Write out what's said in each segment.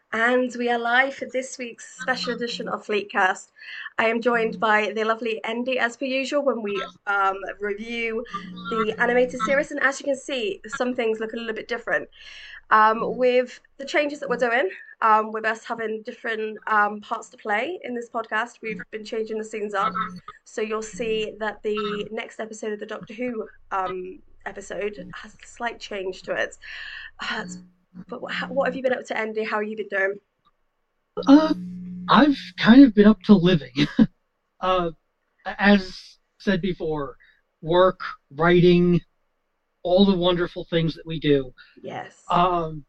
And we are live for this week's special edition of Fleetcast. I am joined by the lovely Andy, as per usual, when we review the animated series. And as you can see, some things look a little bit different. With the changes that we're doing, with us having different parts to play in this podcast, we've been changing the scenes up. So you'll see that the next episode of the Doctor Who episode has a slight change to it. Uh, but what have you been up to, Andy? How have you been doing? Uh, I've kind of been up to living. Uh, as said before, work, writing, all the wonderful things that we do. Yes. Um,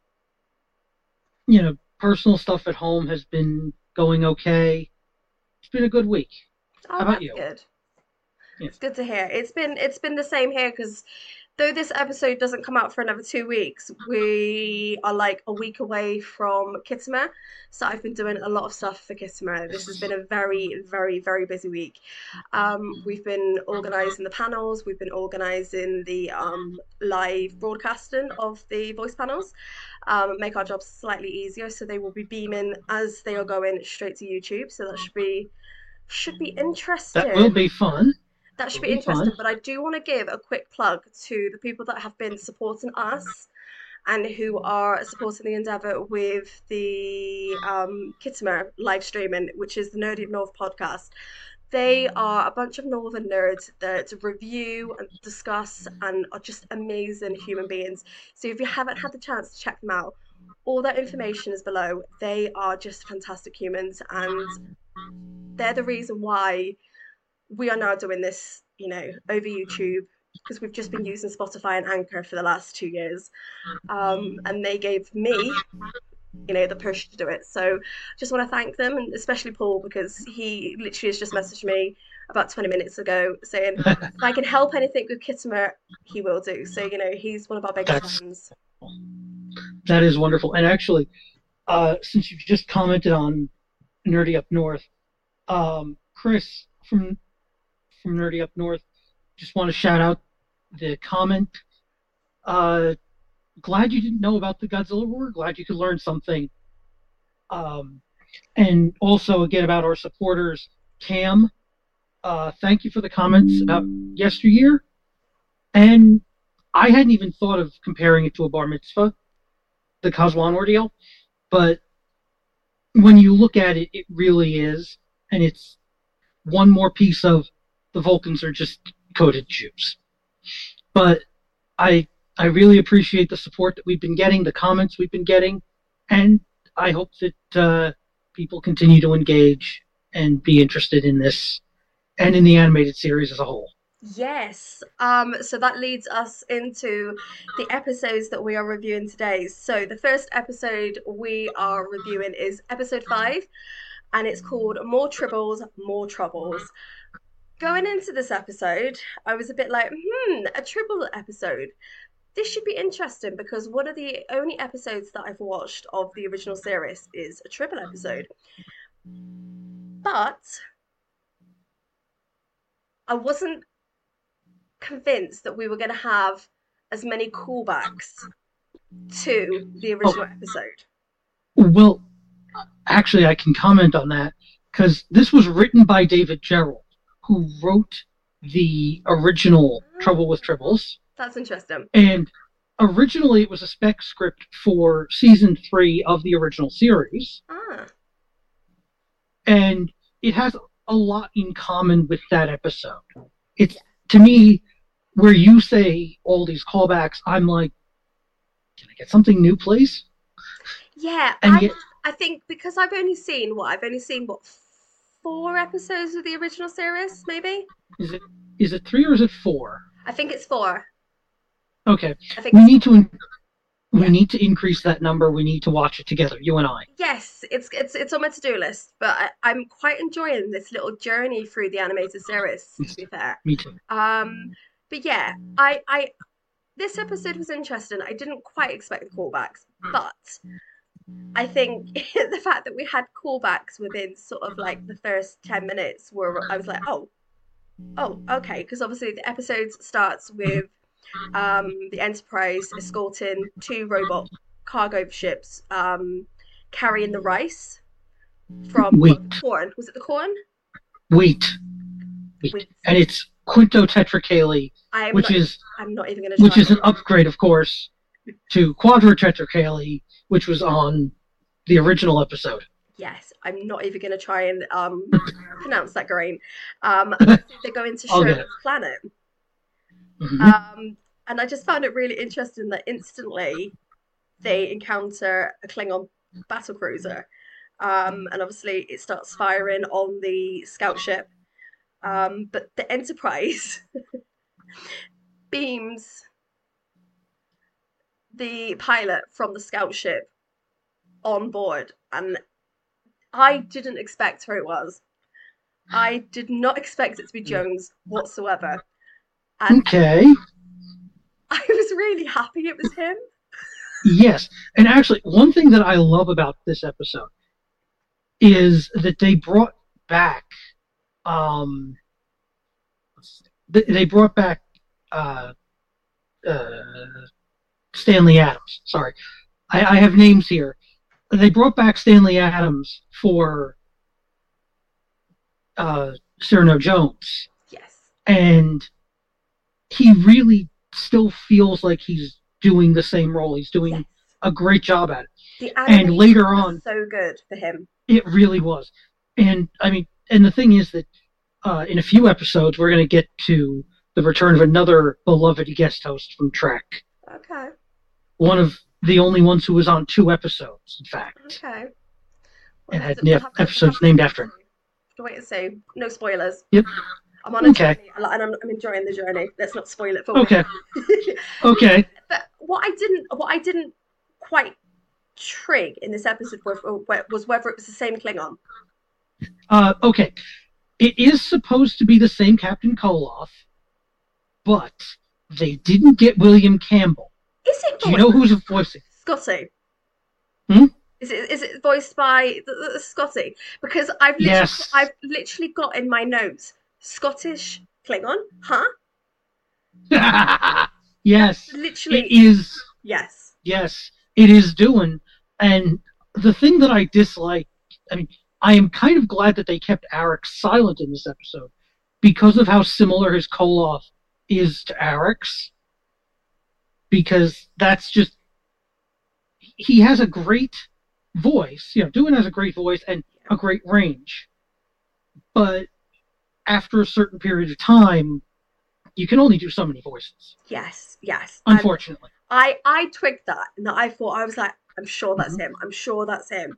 Personal stuff at home has been going okay. It's been a good week. How Oh, about that's you? good. Yeah. It's good to hear. It's been the same here because though this episode doesn't come out for another 2 weeks, we are like a week away from Kittimer. So I've been doing a lot of stuff for Kittimer. This has been a very, very, very busy week. We've been organising the panels. We've been organising the live broadcasting of the voice panels. Make our jobs slightly easier. So they will be beaming as they are going straight to YouTube. So that should be That will interesting. be fun. That should Will be be fun. interesting. But I do want to give a quick plug to the people that have been supporting us and who are supporting the endeavour with the Kittimer live streaming, which is the Nerdy of North podcast. They are a bunch of Northern nerds that review and discuss and are just amazing human beings. So if you haven't had the chance to check them out, all that information is below. They are just fantastic humans, and they're the reason why we are now doing this, over YouTube because we've just been using Spotify and Anchor for the last 2 years. And they gave me, the push to do it. So just want to thank them, and especially Paul, because he literally has just messaged me about 20 minutes ago saying if I can help anything with Kittimer, he will do. So, he's one of our biggest That's fans. that is wonderful. And actually, since you just commented on Nerdy Up North, Chris from Nerdy Up North, just want to shout out the comment. Uh, Glad you didn't know about the Godzilla War. Glad you could learn something. Um, and also, again, about our supporters, Cam. Thank you for the comments about yesteryear. And I hadn't even thought of comparing it to a bar mitzvah, the Kazwan ordeal. But when you look at it, it really is. And it's one more piece of the Vulcans are just coded Jews. But I I really appreciate the support that we've been getting, the comments we've been getting, and I hope that people continue to engage and be interested in this and in the animated series as a whole. Yes. So that leads us into the episodes that we are reviewing today. So the first episode we are reviewing is episode 5, and it's called More Tribbles, More Troubles. Going into this episode, I was a bit like, a Tribble episode. This should be interesting because one of the only episodes that I've watched of the original series is a Tribble episode. But I wasn't convinced that we were going to have as many callbacks to the original Oh, episode. well, actually, I can comment on that because this was written by David Gerrold, who wrote the original Trouble with Ah, Tribbles. that's interesting. And originally, it was a spec script for season 3 of the original series. Ah, And it has a lot in common with that episode. It's, yeah. to me, where you say all these callbacks, I'm like, can I get something new, please? Yeah, And yet, I think because I've only seen what 4 episodes of the original series, maybe. is it 3 or is it 4? I think it's 4. Okay, I think we it's need 4. to we Yeah. need to increase that number. We need to watch it together, you and I. Yes, it's on my to-do list, but I'm quite enjoying this little journey through the animated series, to be fair. Me too. Um, but yeah, I this episode was interesting. I didn't quite expect the callbacks, but I think the fact that we had callbacks within sort of like the first 10 minutes where I was like, oh, okay, because obviously the episode starts with the Enterprise escorting 2 robot cargo ships carrying the rice from Wheat. the corn. Was it the corn? Wheat. Wheat. And it's quintotetracale, I'm which not. is I'm not even going to which try. is an upgrade, of course, to quadrotetracale, which was on the original episode. Yes, I'm not even going to try and pronounce that grain. So they go into I'll get it. Sherman's planet. Mm-hmm. And I just found it really interesting that instantly they encounter a Klingon battle cruiser. And obviously it starts firing on the scout ship. But the Enterprise beams the pilot from the scout ship on board. And I didn't expect who it was. I did not expect it to be Jones whatsoever. And Okay. I was really happy it was him. Yes. And actually, one thing that I love about this episode is that they brought back um they brought back uh, uh, Stanley Adams. Sorry. I have names here. They brought back Stanley Adams for Cyrano Jones. Yes. And he really still feels like he's doing the same role. He's doing Yes. a great job at it. The And animation later was on, so good for him. it really was. And I mean, and the thing is that in a few episodes, we're going to get to the return of another beloved guest host from Trek. Okay. One of the only ones who was on 2 episodes, in fact, Okay. and We'll had we'll have episodes to named after him. wait and see. No spoilers. Yep. I'm on a Okay. journey, and I'm enjoying the journey. Let's not spoil it for me. Okay. Okay. But what I didn't quite trig in this episode was whether it was the same Klingon. Okay. It is supposed to be the same Captain Koloth, but they didn't get William Campbell. Is it Do you know who's voicing? Scotty? Hmm? Is it voiced by the Scotty? Because Yes. I've literally got in my notes Scottish Klingon, huh? Yes. Literally, It is. yes. Yes, it is doing. And the thing that I dislike, I mean, I am kind of glad that they kept Arik silent in this episode because of how similar his Koloth is to Arik's. Because that's just, he has a great voice. You know, Doohan has a great voice and a great range. But after a certain period of time, you can only do so many voices. Yes, yes. Unfortunately. And I twigged that, and I thought, I'm sure that's Mhm. him. I'm sure that's him.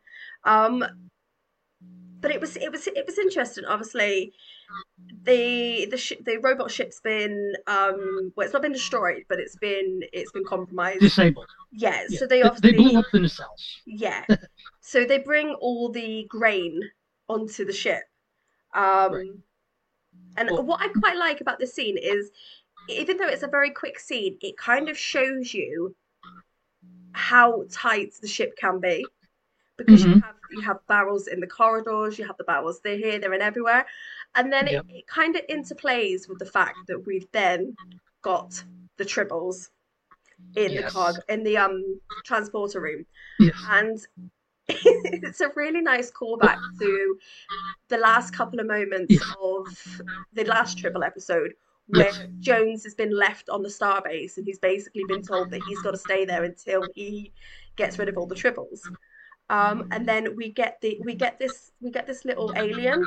But it was interesting. Obviously, the robot ship's been well, it's not been destroyed, but it's been compromised. Disabled. Yeah. Yeah. So they They blew up the nacelles. Yeah. So they bring all the grain onto the ship. Right. And Well, what I quite like about this scene is, even though it's a very quick scene, it kind of shows you how tight the ship can be, because mhm. you have barrels in the corridors, you have the barrels they're here, they're in everywhere, and then Yep. it kind of interplays with the fact that we've then got the tribbles in the Yes. cargo in the transporter room, Yes. and it's a really nice callback to the last couple of moments Yes. of the last Tribble episode, where Yes. Jones has been left on the starbase and he's basically been told that he's got to stay there until he gets rid of all the Tribbles. And then we get this little alien.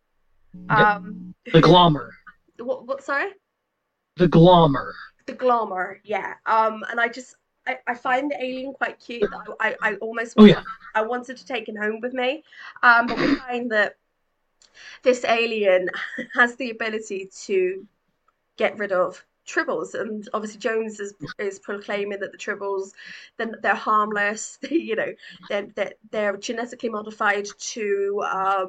The Glommer. What? Sorry. The Glommer. The Glommer, yeah. And I find the alien quite cute. I almost I wanted to take him home with me. But we find that this alien has the ability to get rid of tribbles, and obviously Jones is proclaiming that the tribbles, they're harmless. You know, they're genetically modified to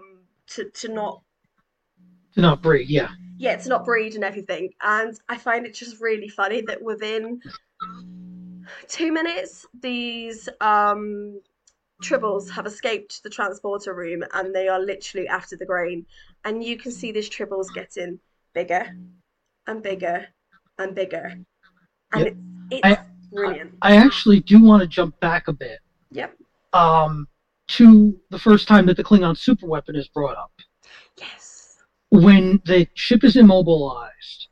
not breed. Yeah. Yeah, to not breed and everything. And I find it just really funny that within 2 minutes, these tribbles have escaped the transporter room and they are literally after the grain. And you can see these tribbles getting bigger and bigger and bigger. And it's brilliant. I actually do want to jump back a bit. Yep. to the first time that the Klingon superweapon is brought up. Yes. When the ship is immobilized,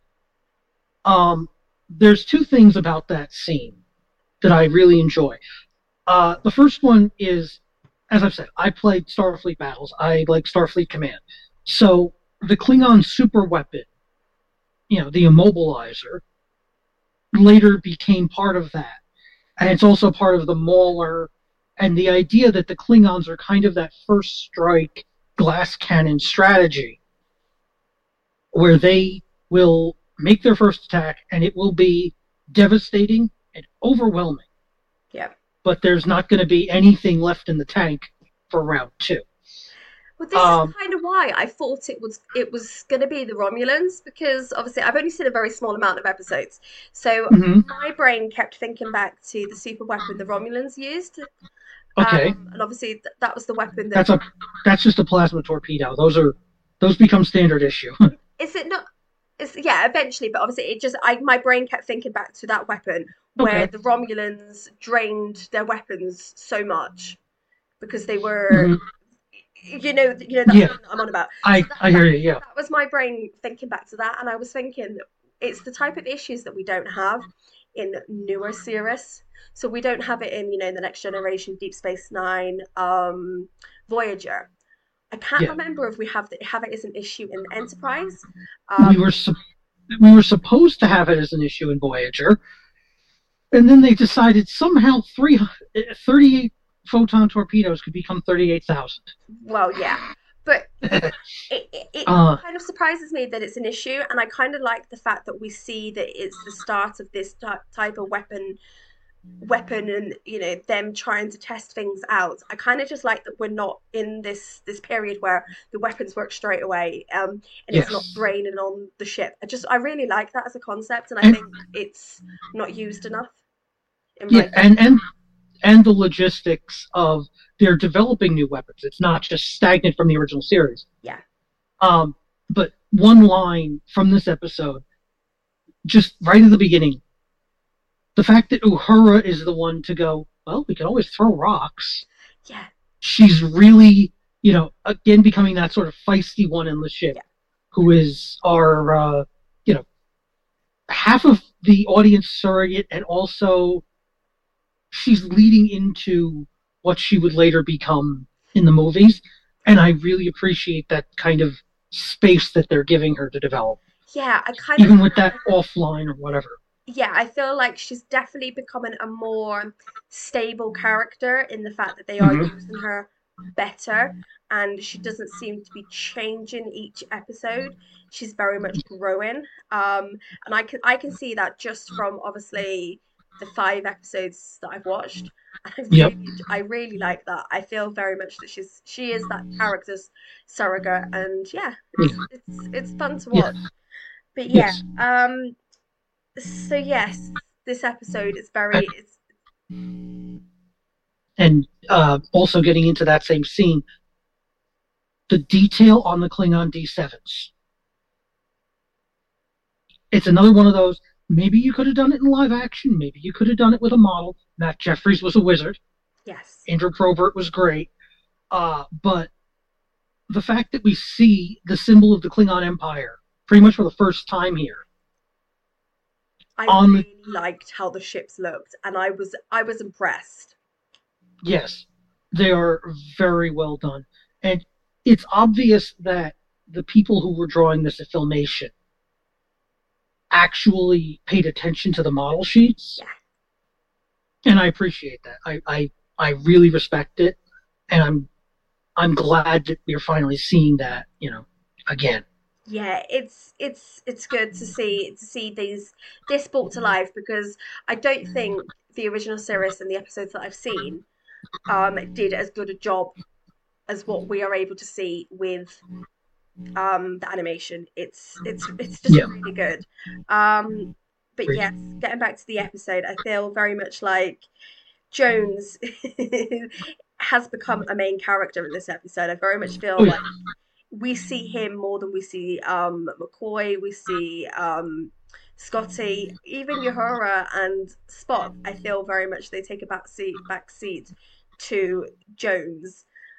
there's two things about that scene that I really enjoy. The first one is, as I've said, I played Starfleet battles. I like Starfleet Command. So the Klingon super weapon, the immobilizer, later became part of that. And it's also part of the Mauler, and the idea that the Klingons are kind of that first strike glass cannon strategy where they will make their first attack and it will be devastating and overwhelming. Yeah. But there's not going to be anything left in the tank for round two. Well, this is kind of why I thought it was going to be the Romulans, because obviously I've only seen a very small amount of episodes, so Mm-hmm. my brain kept thinking back to the super weapon the Romulans used, Okay, and obviously that was the weapon that that's a that's just a plasma torpedo. Those become standard issue. is it not? Is yeah, eventually, but obviously it just my brain kept thinking back to that weapon where Okay. the Romulans drained their weapons so much because they were Mm-hmm. that's the Yeah, one that I'm on about. So I hear you. Yeah. that was my brain thinking back to that, and I was thinking it's the type of issues that we don't have in newer series. So we don't have it in the Next Generation, Deep Space Nine, Voyager. I can't Yeah. remember if we have it as an issue in Enterprise. We were Um, su- we were supposed to have it as an issue in Voyager, and then they decided somehow 38 photon torpedoes could become 38,000. well, yeah, but it uh, kind of surprises me that it's an issue, and I kind of like the fact that we see that it's the start of this type of weapon and them trying to test things out. I kind of just like that we're not in this period where the weapons work straight away, and it's not yes. draining on the ship. I really like that as a concept, and I And think it's not used enough in yeah, writing. and the logistics of they're developing new weapons. It's not just stagnant from the original series. Yeah. Um, but one line from this episode, just right at the beginning, the fact that Uhura is the one to go, well, we can always throw rocks. Yeah. She's really, again becoming that sort of feisty one in the ship, Yeah. who is our, half of the audience surrogate, and also she's leading into what she would later become in the movies. And I really appreciate that kind of space that they're giving her to develop, Yeah, I kind of even with that offline or whatever. yeah, I feel like she's definitely becoming a more stable character in the fact that they are Mm-hmm. using her better, and she doesn't seem to be changing each episode. She's very much growing. And I can see that just from obviously the 5 episodes that I've watched. And Yep. I really like that. I feel very much that she is that character's surrogate, and yeah, Yeah. it's fun to Yeah. watch. But yeah, Yes. so yes, this episode is very it's And also getting into that same scene, the detail on the Klingon D7s. It's another one of those. Maybe you could have done it in live action. Maybe you could have done it with a model. Matt Jeffries was a wizard. yes. Andrew Probert was great. But the fact that we see the symbol of the Klingon Empire pretty much for the first time here I on the, really liked how the ships looked, and I was impressed. yes, they are very well done. And it's obvious that the people who were drawing this at Filmation actually paid attention to the model sheets, Yeah. and I appreciate that. I really respect it, and I'm glad that we're finally seeing that, again. Yeah, it's good to see this brought to life, because I don't think the original series and the episodes that I've seen did as good a job as what we are able to see with the animation. It's just Yeah, really good. Um, but great. yes, getting back to the episode, I feel very much like Jones has become a main character in this episode. I very much Oh feel yeah, like we see him more than we see McCoy, we see Scotty, even Uhura and Spock. I feel very much they take a back seat to Jones.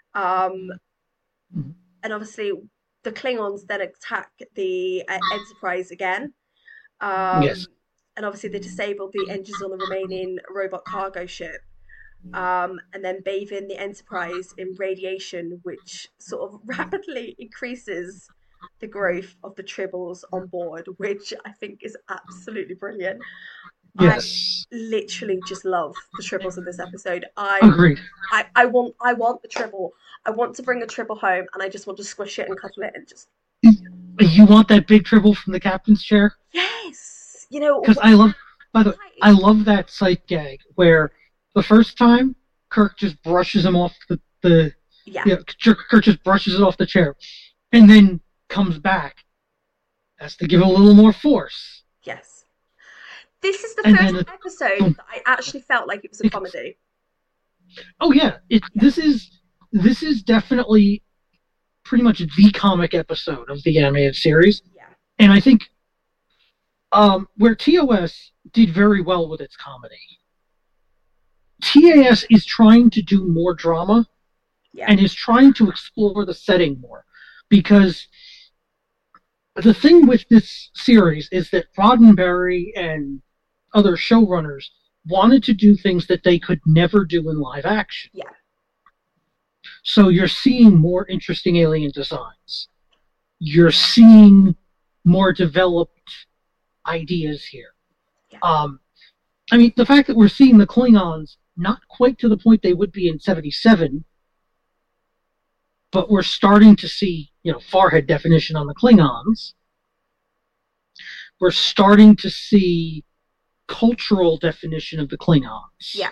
Um, Mhm. and obviously, the Klingons then attack the Enterprise again. Um, Yes. and obviously, they disable the engines on the remaining robot cargo ship. And then bathing the Enterprise in radiation, which sort of rapidly increases the growth of the tribbles on board, which I think is absolutely brilliant. I Yes. literally just love the tribbles in this episode. Agreed. I want the tribble. I want to bring a tribble home, and I just want to squish it and cuddle it and just You want that big tribble from the captain's chair? yes, you know Because I love, by the way, why? I love that sight gag where the first time Kirk just brushes him off the Yeah, yeah, Kirk just brushes it off the chair, and then comes back, has to give it a little more force, yes. This is the and first then episode boom. that I actually felt like it was a comedy. Oh yeah, Yeah, this is definitely pretty much the comic episode of the animated series, yeah, and I think where TOS did very well with its comedy, TAS is trying to do more drama yeah, and is trying to explore the setting more. Because the thing with this series is that Roddenberry and other showrunners wanted to do things that they could never do in live action. yeah, So you're seeing more interesting alien designs. You're seeing more developed ideas here. yeah, Um, I mean, the fact that we're seeing the Klingons not quite to the point they would be in 77, but we're starting to see, forehead definition on the Klingons. We're starting to see cultural definition of the Klingons. yeah,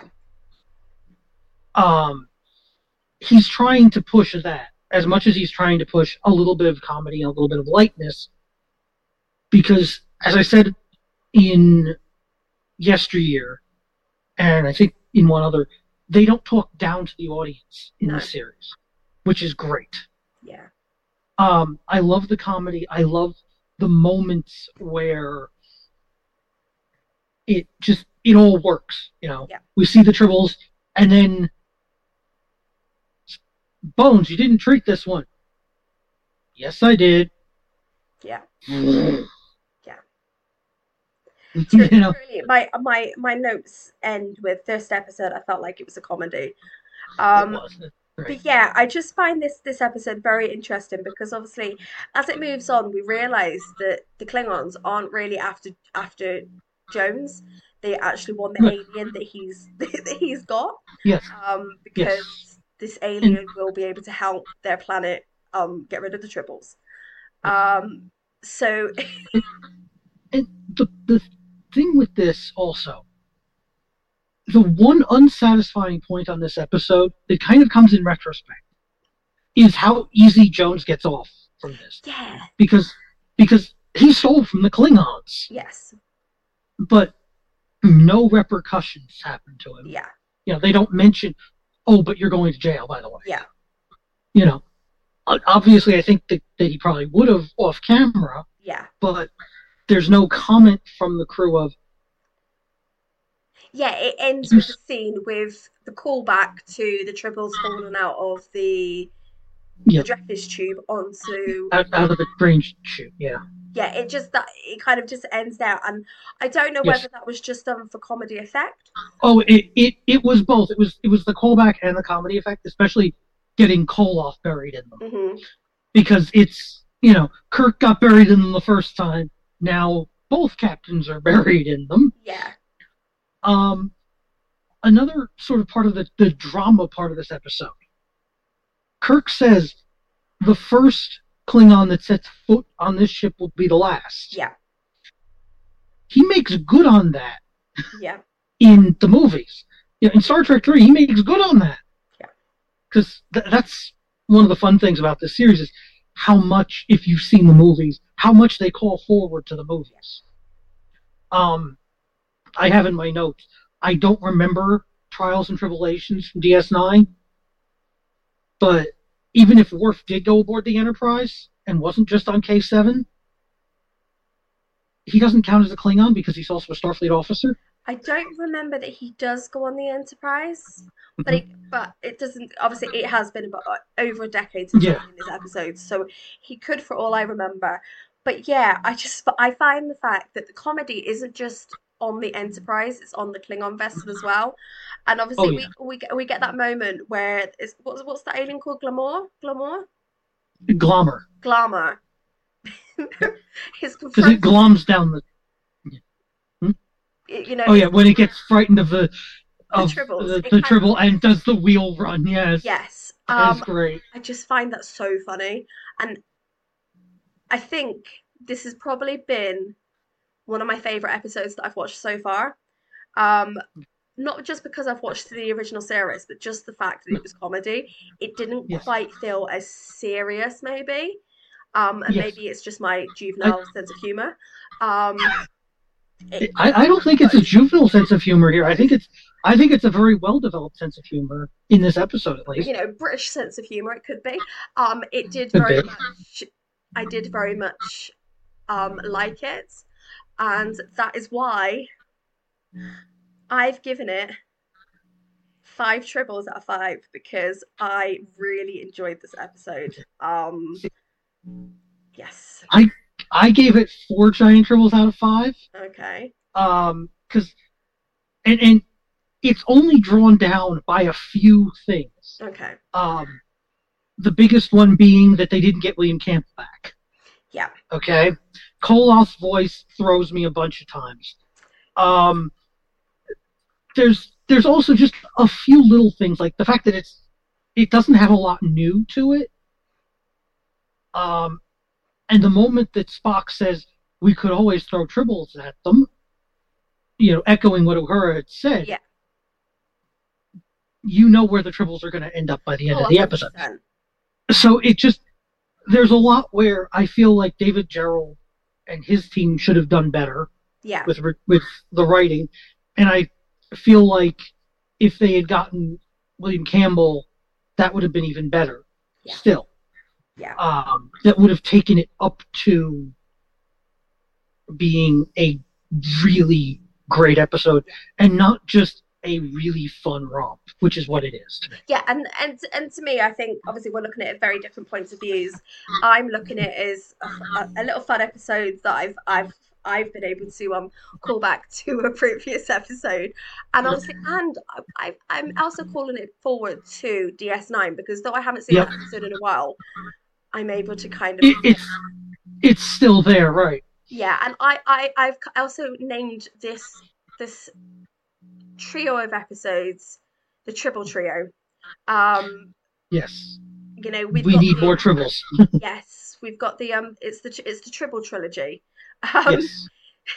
Um, he's trying to push that as much as he's trying to push a little bit of comedy and a little bit of lightness. Because, as I said in Yesteryear, and I think in one other, they don't talk down to the audience in no, this series, which is great. yeah, I love the comedy. I love the moments where it all works. yeah, We see the tribbles, and then Bones, you didn't treat this one. Yes, I did. yeah, you yeah. know, Truly, my notes end with first episode. I felt like it was a comedy. it Um, was great. but yeah, I just find this episode very interesting because obviously, as it moves on, we realise that the Klingons aren't really after Jones. They actually want the alien that he's that he's got. Yes, yes, Because this and, alien will be able to help their planet get rid of the tribbles. Um, so and the thing with this also, the one unsatisfying point on this episode that kind of comes in retrospect is how easy Jones gets off from this, yeah, because because he stole from the Klingons, yes, but no repercussions happen to him. yeah, They don't mention, oh, but you're going to jail, by the way. yeah, You know, obviously, I think that he probably would have off camera, yeah. but there's no comment from the crew of, Yeah, it ends with the scene with the callback to the tribbles falling out of the yeah, Dreyfus tube onto out of the range shoot. Yeah. yeah, it just that it kind of just ends there. And I don't know Yes. whether that was just done for comedy effect. Oh, it was both. It was the callback and the comedy effect, especially getting Koloff buried in them, Hmm. because it's Kirk got buried in them the first time. Now both captains are buried in them. Yeah, Um, Another sort of part of the drama part of this episode. Kirk says the first Klingon that sets foot on this ship will be the last. yeah, He makes good on that yeah, in the movies. In Star Trek 3, he makes good on that. yeah, Because that's one of the fun things about this series is how much, if you've seen the movies, how much they call forward to the movies. I have in my notes, I don't remember Trials and Tribulations from DS9, but even if Worf did go aboard the Enterprise and wasn't just on K7, he doesn't count as a Klingon because he's also a Starfleet officer. I don't remember that he does go on the Enterprise, but Mhm. it doesn't. Obviously, it has been about over a decade since I've Yeah. seen this episode, so he could, for all I remember. But yeah, I find the fact that the comedy isn't just on the Enterprise; it's on the Klingon vessel as well. And Oh obviously, yeah. we get that moment where it's what's that alien called? Glommer. Glamour. Yeah. He's Because it confronted. gloms down the. Yeah. Hmm? You know, Oh yeah, when it gets frightened of the Tribbles. It the kind of tribble and does the wheel run. Yes, yes. that is great. I just find that so funny, and I think this has probably been one of my favorite episodes that I've watched so far. Um, Not just because I've watched the original series, but just the fact that No, it was comedy. It didn't yes, quite feel as serious, maybe. And yes. maybe it's just my I, juvenile sense of humor. Um, it, I don't think it's but a juvenile sense of humor here. I think it's a very well developed sense of humor in this episode, at least. British sense of humor, it could be. It did A very bit. much. I did very much like it, and that is why I've given it 5 tribbles out of 5 because I really enjoyed this episode. Yes. I I gave it 4 giant tribbles out of 5. Okay. Because and it's only drawn down by a few things. Okay. Um, the biggest one being that they didn't get William Campbell back. Yeah. Okay, Koloth's voice throws me a bunch of times. Um, there's also just a few little things like the fact that it doesn't have a lot new to it. Um, and the moment that Spock says we could always throw tribbles at them, echoing what Uhura had said, Yeah. you know where the tribbles are going to end up by the end Oh, of the episode. 100%. So there's a lot where I feel like David Gerrold and his team should have done better Yeah. with the writing, and I feel like if they had gotten William Campbell, that would have been even better. Yeah. Still, Yeah. that would have taken it up to being a really great episode and not just a really fun romp, which is what it is to me. Yeah, and to me, I think obviously we're looking at it very different points of views. I'm looking at it as a little fun episode that I've been able to call back to a previous episode, and Yep. obviously, and I'm also calling it forward to DS9 because though I haven't seen Yep. that episode in a while, I'm able to kind of It's still there, right? yeah, and I've also named this trio of episodes the Triple Trio. Um, Yes. We've We got need more tribbles. yes, we've got the it's the Tribble trilogy. Um, Yes.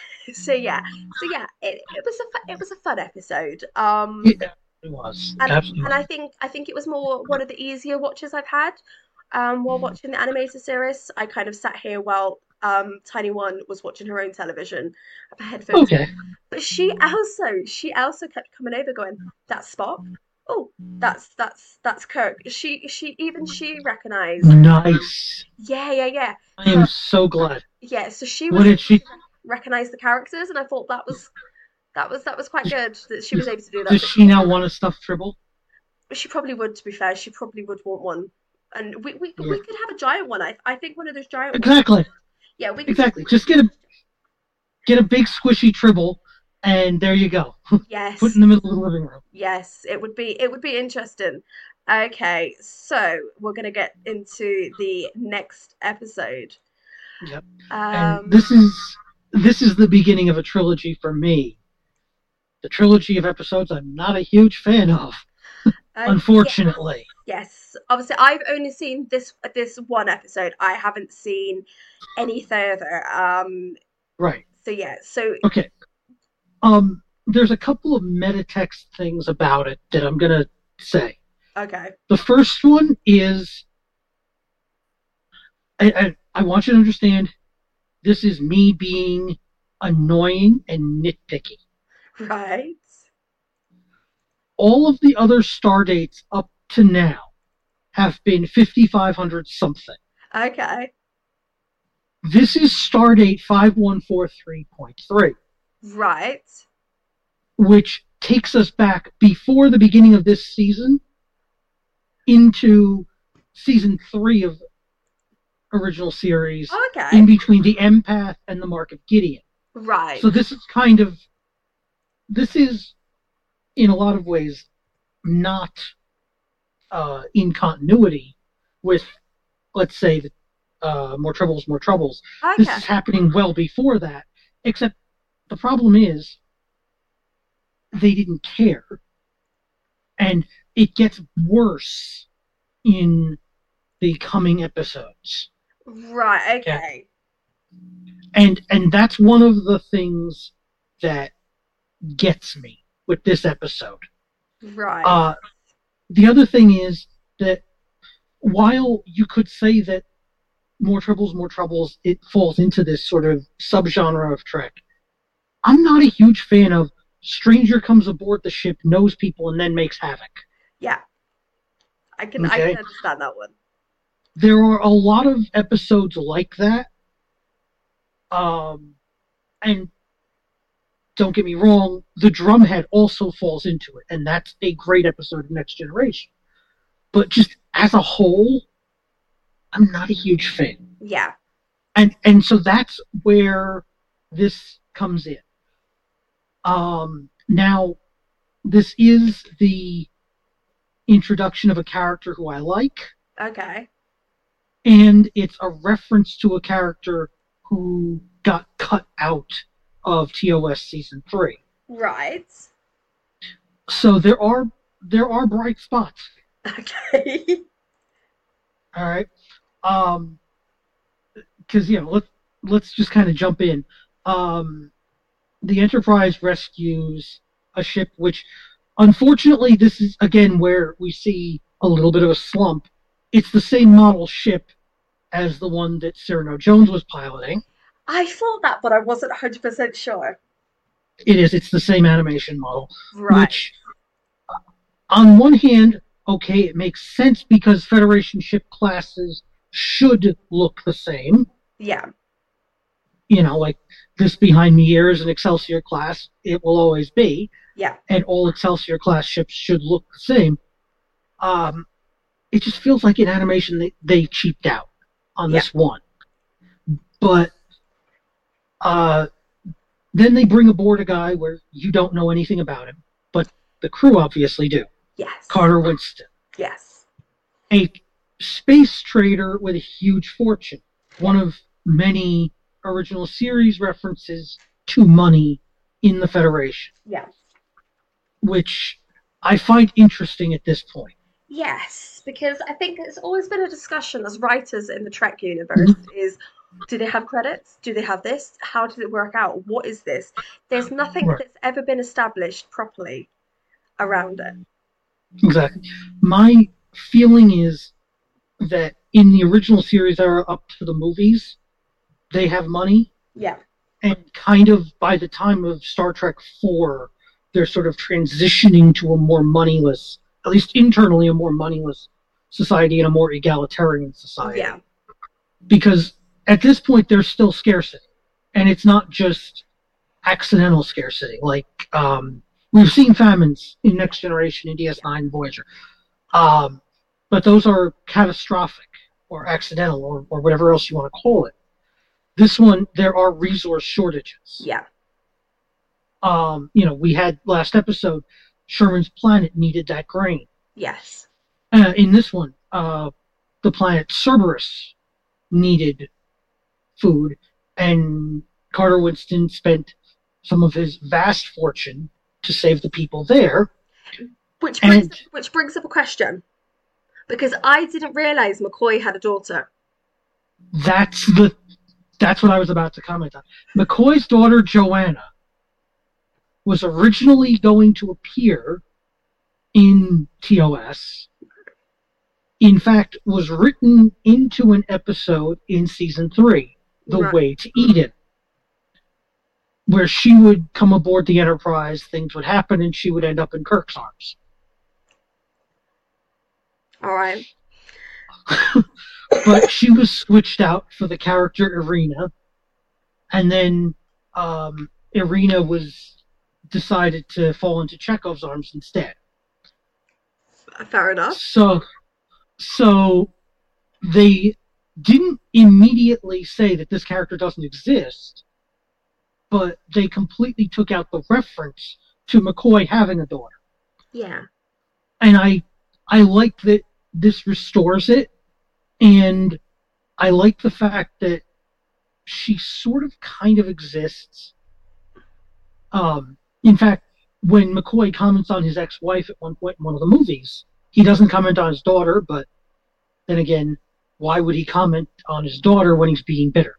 it was a fun episode. Yeah, it was. And Absolutely. I think it was more one of the easier watches I've had. While watching the animated series, I kind of sat here while Tiny One was watching her own television, her headphones. Okay. But she also kept coming over, going, "That's Spock. Oh, that's Kirk." She recognised. Nice. Yeah. I So am so glad. yeah, so she What was did able she to recognize the characters, and I thought that was quite good that she was able to do that. does she now want a stuffed tribble? But she probably would, to be fair, she probably would want one, and Yeah. we could have a giant one. I think one of those giant ones. Exactly. Yeah, we could Exactly. Just get a big squishy tribble and there you go. Put yes, in the middle of the living room. yes, it would be interesting. Okay, so we're gonna get into the next episode. Yep. And Um, this is the beginning of a trilogy for me. The trilogy of episodes I'm not a huge fan of, yeah, unfortunately. yes. Obviously, I've only seen this one episode. I haven't seen any further. Right. So yeah. So Okay. There's a couple of meta text things about it that I'm gonna say. okay. The first one is I want you to understand this is me being annoying and nitpicky. Right. All of the other star dates up to now have been 5500 something. Okay. This is stardate 5143.3. Right. which takes us back before the beginning of this season into season 3 of original series, Okay. in between the Empath and the Mark of Gideon. Right. So this is in a lot of ways not in continuity with, let's say, More Troubles, More Troubles. This Okay. is happening well before that, except the problem is they didn't care. And it gets worse in the coming episodes. Right. Okay. And that's one of the things that gets me with this episode. Right. The other thing is that while you could say that More Troubles, it falls into this sort of subgenre of Trek, I'm not a huge fan of stranger comes aboard the ship, knows people, and then makes havoc. Yeah. I can understand that one. There are a lot of episodes like that. And don't get me wrong, the Drumhead also falls into it, and that's a great episode of Next Generation. But just as a whole, I'm not a huge fan. Yeah. And so that's where this comes in. Now, this is the introduction of a character who I like. Okay. And it's a reference to a character who got cut out of TOS season 3. Right. So there are bright spots. Okay. All right. Because let's just kind of jump in. The Enterprise rescues a ship, which unfortunately this is again where we see a little bit of a slump. It's the same model ship as the one that Cyrano Jones was piloting. I thought that, but I wasn't 100% sure. It is. It's the same animation model. Right. Which, on one hand, okay, it makes sense because Federation ship classes should look the same. Yeah. Like this behind me here is an Excelsior class. It will always be. Yeah. And all Excelsior class ships should look the same. It just feels like in animation they cheaped out on this one. But then they bring aboard a guy where you don't know anything about him, but the crew obviously do. Yes. Carter Winston. Yes. A space trader with a huge fortune. One of many original series references to money in the Federation. Yes. Which I find interesting at this point. Yes, because I think it's always been a discussion as writers in the Trek universe is, do they have credits? Do they have this? How did it work out? What is this? There's nothing that's ever been established properly around it. Exactly. My feeling is that in the original series era up to the movies, they have money. Yeah. And kind of by the time of Star Trek 4, they're sort of transitioning to a more moneyless, at least internally, a more moneyless society and a more egalitarian society. Yeah. Because at this point, there's still scarcity. And it's not just accidental scarcity. Like, we've seen famines in Next Generation, in DS9, and Voyager. But those are catastrophic or accidental or whatever else you want to call it. This one, there are resource shortages. Yeah. We had last episode, Sherman's planet needed that grain. Yes. In this one, the planet Cerberus needed food, and Carter Winston spent some of his vast fortune to save the people there. Which brings up a question, because I didn't realize McCoy had a daughter. That's what I was about to comment on. McCoy's daughter Joanna was originally going to appear in TOS. In fact, was written into an episode in season 3, The Way to Eden, where she would come aboard the Enterprise, things would happen, and she would end up in Kirk's arms. All right. But she was switched out for the character Irina, and then Irina was decided to fall into Chekhov's arms instead. Fair enough. So they didn't immediately say that this character doesn't exist, but they completely took out the reference to McCoy having a daughter. Yeah. And I like that this restores it, and I like the fact that she sort of kind of exists. In fact, when McCoy comments on his ex-wife at one point in one of the movies, he doesn't comment on his daughter, but then again, why would he comment on his daughter when he's being bitter?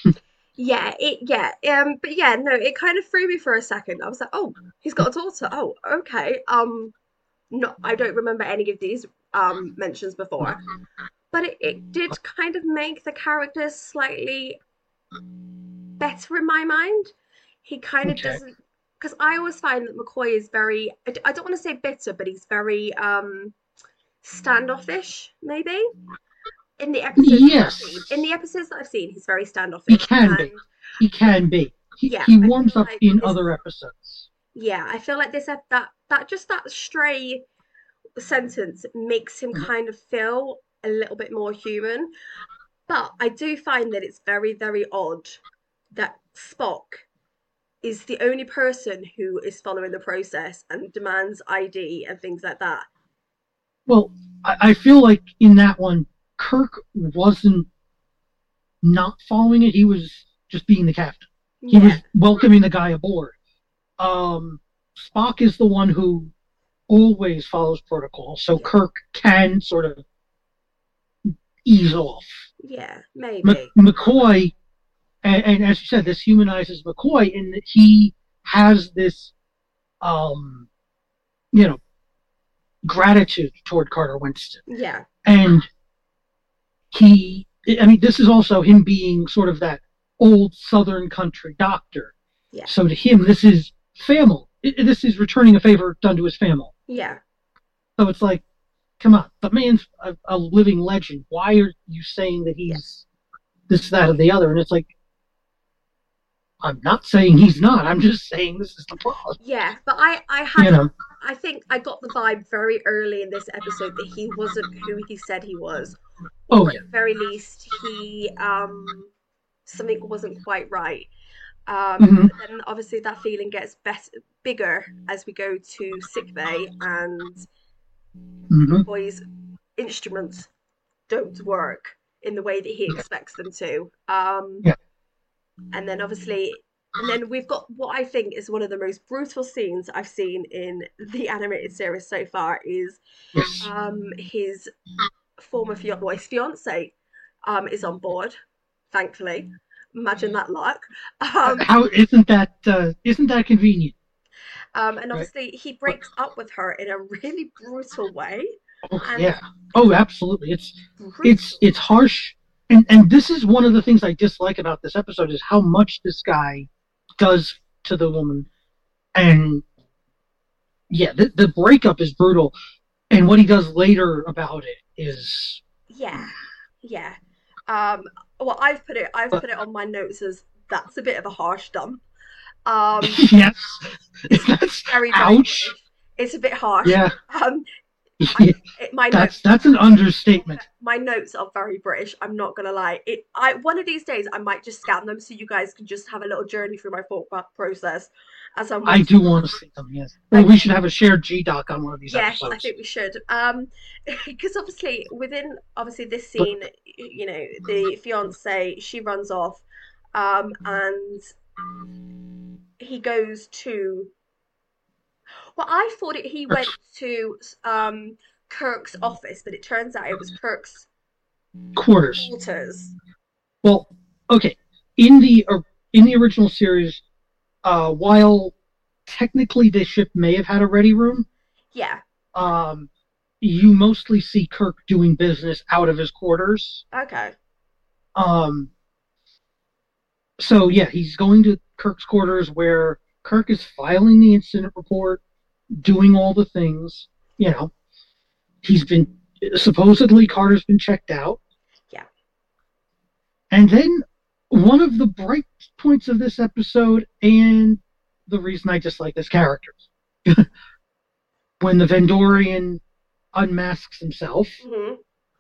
But yeah, no, it kind of threw me for a second. I was like, oh, he's got a daughter. Oh, okay. No, I don't remember any of these mentions before, but it did kind of make the character slightly better in my mind. He kind of Okay. doesn't, because I always find that McCoy is very, I don't want to say bitter, but he's very standoffish, maybe. In the episodes that I've seen. In Yes, the episodes that I've seen, he's very he standoffish. can And be. He can be. yeah, He I feel warms up like in this, other episodes. yeah, I feel like this, that stray sentence makes him Mhm. kind of feel a little bit more human. But I do find that it's very, very odd that Spock is the only person who is following the process and demands ID and things like that. Well, I feel like in that one, Kirk wasn't not following it. He was just being the captain. He was Yeah, welcoming the guy aboard. Um, Spock is the one who always follows protocol, so yeah, Kirk can sort of ease off. yeah, maybe. McCoy, and as you said, this humanizes McCoy in that he has this, um, you know, gratitude toward Carter Winston, Yeah, and he. I mean, this is also him being sort of that old Southern country doctor. yeah, So to him, this is family. This is returning a favor done to his family. yeah. So it's like, come on, the man's a living legend. Why are you saying that Yeah. he's this, that, or the other? And it's like, I'm not saying he's not. I'm just saying this is the problem. Yeah, but You know? I think I got the vibe very early in this episode that he wasn't who he said he was, Oh or at yeah. the very least, he something wasn't quite right. Mm-hmm. But then obviously that feeling gets bigger as we go to sick bay and Mm-hmm. McCoy's instruments don't work in the way that he expects them to. Yeah. And then obviously, and then we've got what I think is one of the most brutal scenes I've seen in the animated series so far is Yes. his former fiance, well, his fiance is on board, thankfully. Imagine that luck. Um, How isn't that convenient? and Right. obviously he breaks up with her in a really brutal way. Oh And yeah. Oh, absolutely. It's brutal. harsh, and this is one of the things I dislike about this episode is how much this guy does to the woman, and yeah, the breakup is brutal, and what he does later about it is, Yeah, yeah. Um, well, I've but put it on my notes as that's a bit of a harsh dump. Um, yes, it's that's very, very ouch. British. It's a bit harsh. Yeah, Um, I, my notes, that's an understatement. my notes are very British. I'm not gonna lie. I one of these days I might just scan them so you guys can just have a little journey through my thought process as I'm I watching do them. want to see them. Yes, well, Like, we should have a shared G doc on one of these yes, I episodes. think we should. Because obviously within obviously this But scene, you know, the fiance she runs off, and he goes to. Well, I thought he went to Kirk's office, but it turns out it was Kirk's quarters. quarters. Well, okay. In the in the original series, while technically the ship may have had a ready room, Yeah. um, you mostly see Kirk doing business out of his quarters. Okay. Um, so yeah, he's going to Kirk's quarters where Kirk is filing the incident report, doing all the things. You know, he's been supposedly Carter's been checked out, Yeah. and then one of the bright points of this episode, and the reason I dislike this character. When the Vendorian unmasks himself Hmm.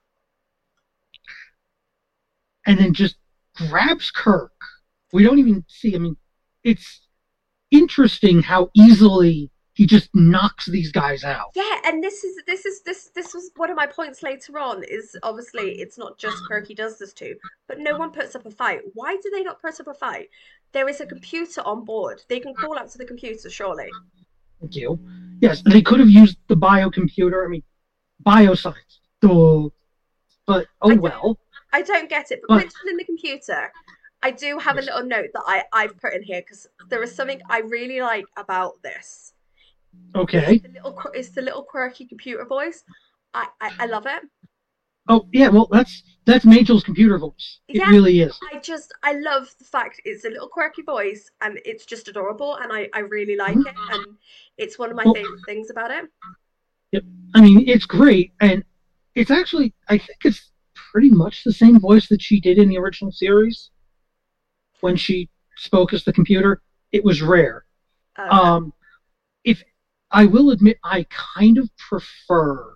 and then just grabs Kirk. We don't even see. I mean, it's interesting how easily he just knocks these guys out. Yeah, and this was one of my points later on. Is obviously it's not just Kirk he does this to, but no one puts up a fight. Why do they not put up a fight? There is a computer on board. They can call out to the computer, surely. Thank you. Yes, they could have used the biocomputer. I mean, bioscience. Duh. But oh I don't well. I don't get it, but But mentioning the computer, I do have a yes, little note that I've put in here because there is something I really like about this. okay. It's the little quirky computer voice. I love it. Oh yeah, well that's Magel's computer voice. It Yeah, really is. I love the fact it's a little quirky voice and it's just adorable and I really like it Mhm. and it's one of my Well, favorite things about it. yep. I mean, it's great, and it's actually I think it's pretty much the same voice that she did in the original series when she spoke as the computer. It was rare. Okay. Um, if I will admit, I kind of prefer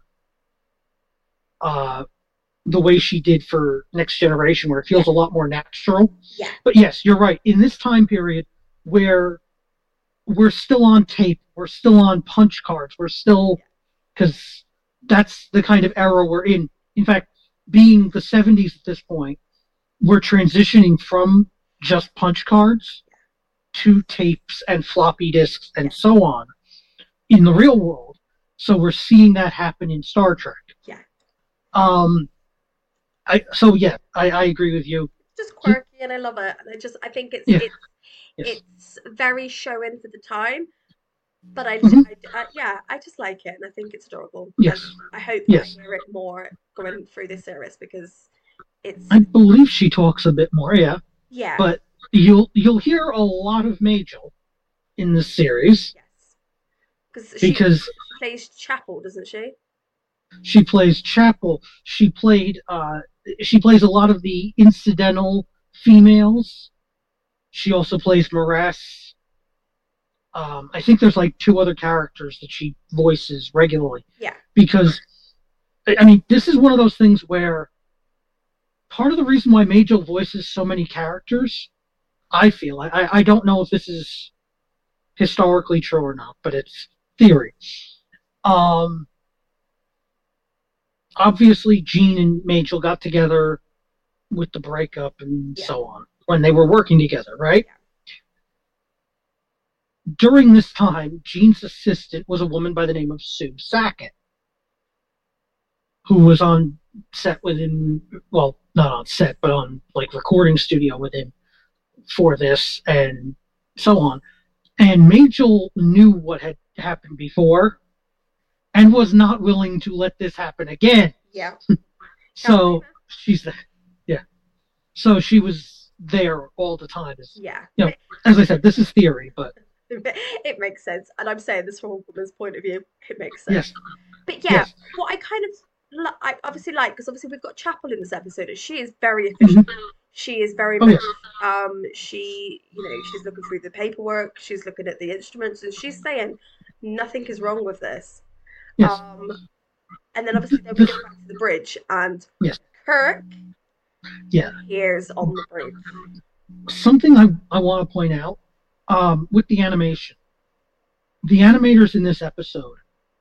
uh, the way she did for Next Generation, where it Yeah, feels a lot more natural. yeah, But yes, you're right. In this time period where we're still on tape, we're still on punch cards, we're still because that's the kind of era we're in. In fact, being the 70s at this point, we're transitioning from just punch cards to tapes and floppy disks yeah, and so on in the real world. So we're seeing that happen in Star Trek. yeah. Um, so yeah, I agree with you. Just You- quirky and I love it. And I think Yeah, yes, it's very showing for the time. But hmm yeah, I just like it and I think it's adorable. And yes, I hope that I yes. hear it more going through this series because I it's believe she talks a bit more, yeah, yeah, but you'll hear a lot of Majel in this series yes. Because because she plays Chapel, doesn't she? she plays Chapel. She plays a lot of the incidental females. She also plays Maress. I think there's like two other characters that she voices regularly Yeah. because I mean this is one of those things where part of the reason why Majel voices so many characters, I feel I don't know if this is historically true or not, but it's theory. Um, Obviously, Gene and Majel got together with the breakup and Yeah. so on when they were working together, right? Yeah. During this time, Gene's assistant was a woman by the name of Sue Sackett, who was on set with him, well, not on set, but on like recording studio with him for this and so on. And Majel knew what had happened before and was not willing to let this happen again. Yeah. Can't blame So she's the yeah. So she was there all the time. As Yeah. you know, as I said, this is theory, but It makes sense. And I'm saying this from a woman's point of view. It makes sense. yes, But yeah, yes, what I kind of I obviously like because obviously we've got Chapel in this episode and she is very efficient. hmm She is very oh much yes, she she's looking through the paperwork, she's looking at the instruments and she's saying nothing is wrong with this. yes, Um and then obviously then we go back to the bridge and yes, Kirk yeah. appears on the bridge. Something I want to point out with the animation, the animators in this episode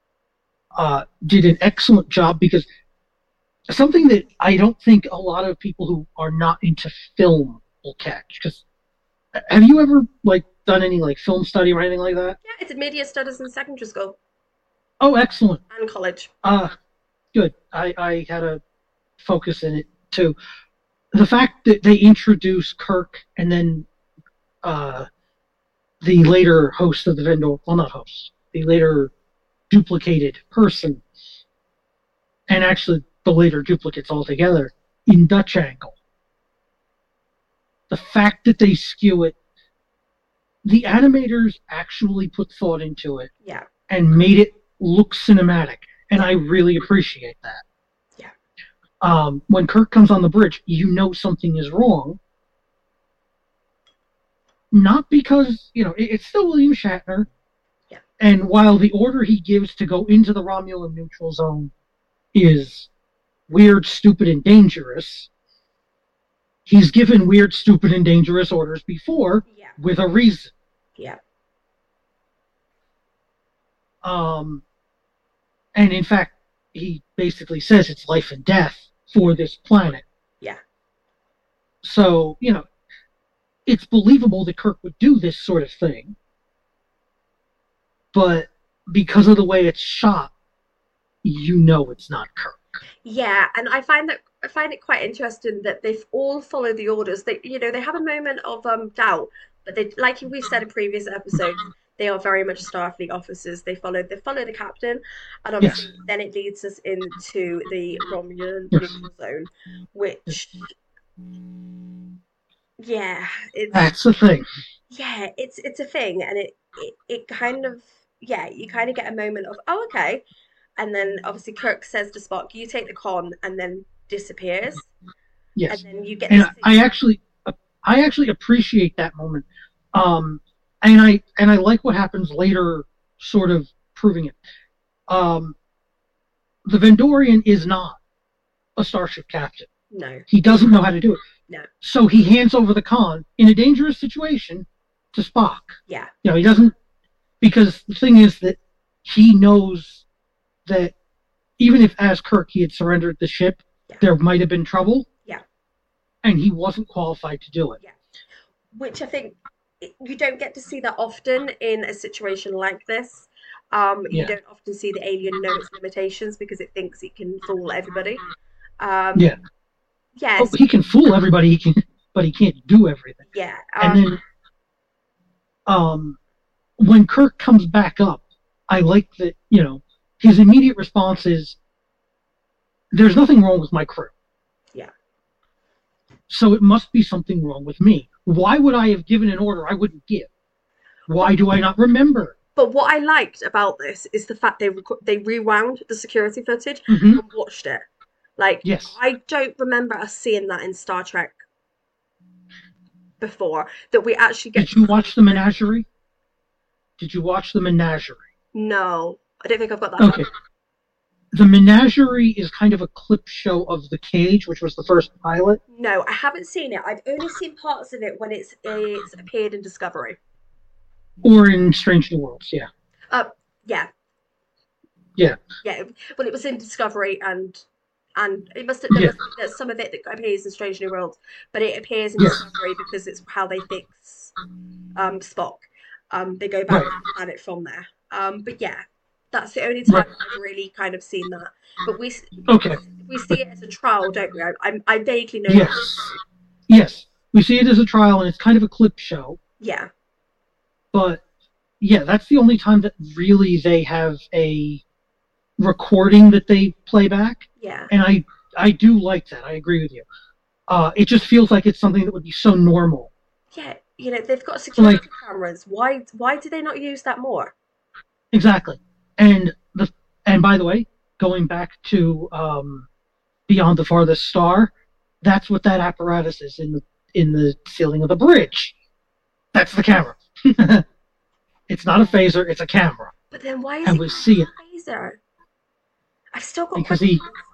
did an excellent job because something that I don't think a lot of people who are not into film will catch. Because have you ever like done any like film study or anything like that? Yeah, it's media studies in secondary school Oh, excellent. and college. Uh, Good. I had a focus in it too. The fact that they introduce Kirk and then uh, the later host of the Vendor, well, not host, the later duplicated person, and actually the later duplicates altogether in Dutch angle. The fact that they skew it, the animators actually put thought into it Yeah, and made it look cinematic, and yeah, I really appreciate that. yeah. When Kirk comes on the bridge, you know something is wrong, not because, it's still William Shatner. Yeah. And while the order he gives to go into the Romulan neutral zone is weird, stupid, and dangerous, he's given weird, stupid, and dangerous orders before with a reason. Yeah. And in fact, he basically says it's life and death for this planet. Yeah. So, it's believable that Kirk would do this sort of thing. But because of the way it's shot, it's not Kirk. Yeah, and I find it quite interesting that they've all followed the orders. They have a moment of doubt, but they, like we've said in previous episodes, they are very much Starfleet officers. They follow the captain, and obviously then it leads us into the Romulan neutral zone, which That's the thing. Yeah, it's a thing, and it kind of you kind of get a moment of, oh, okay, and then obviously Kirk says to Spock, "You take the con," and then disappears, Yes, and then you get. And I actually appreciate that moment. And I like what happens later, sort of proving it. The Vendorian is not a starship captain. No, he doesn't know how to do it. No, so he hands over the con in a dangerous situation to Spock. Yeah, he doesn't, because the thing is that he knows that even if, as Kirk, he had surrendered the ship, there might have been trouble. Yeah, and he wasn't qualified to do it. Yeah, which I think you don't get to see that often in a situation like this. You don't often see the alien know its limitations because it thinks it can fool everybody. Yes. Oh, he can fool everybody, but he can't do everything. Yeah. And then, when Kirk comes back up, I like that, his immediate response is, "There's nothing wrong with my crew. Yeah. So it must be something wrong with me. Why would I have given an order I wouldn't give? Why do I not remember?" But what I liked about this is the fact they rewound the security footage Mm-hmm. and watched it. Like, yes. I don't remember us seeing that in Star Trek before, that we actually get. Did you watch the Menagerie? Did you watch the Menagerie? No, I don't think I've got that. Okay. The Menagerie is kind of a clip show of The Cage, which was the first pilot. No, I haven't seen it. I've only seen parts of it when it's appeared in Discovery. Or in Strange New Worlds, yeah. Yeah. Yeah. Yeah. Well, it was in Discovery, and it must have, there's some of it that appears in Strange New Worlds, but it appears in Discovery because it's how they fix Spock. They go back to the planet from there. But yeah, that's the only time I've really kind of seen that. But we see it as a trial, don't we? I vaguely know. Yes, we see it as a trial, and it's kind of a clip show. Yeah. But yeah, that's the only time that really they have a recording that they play back. Yeah. And I do like that. I agree with you. It just feels like it's something that would be so normal. Yeah, they've got security cameras. Why do they not use that more? Exactly. And by the way, going back to Beyond the Farthest Star, that's what that apparatus is in the ceiling of the bridge. That's the camera. It's not a phaser, it's a camera. But then why is it a phaser? I've still got because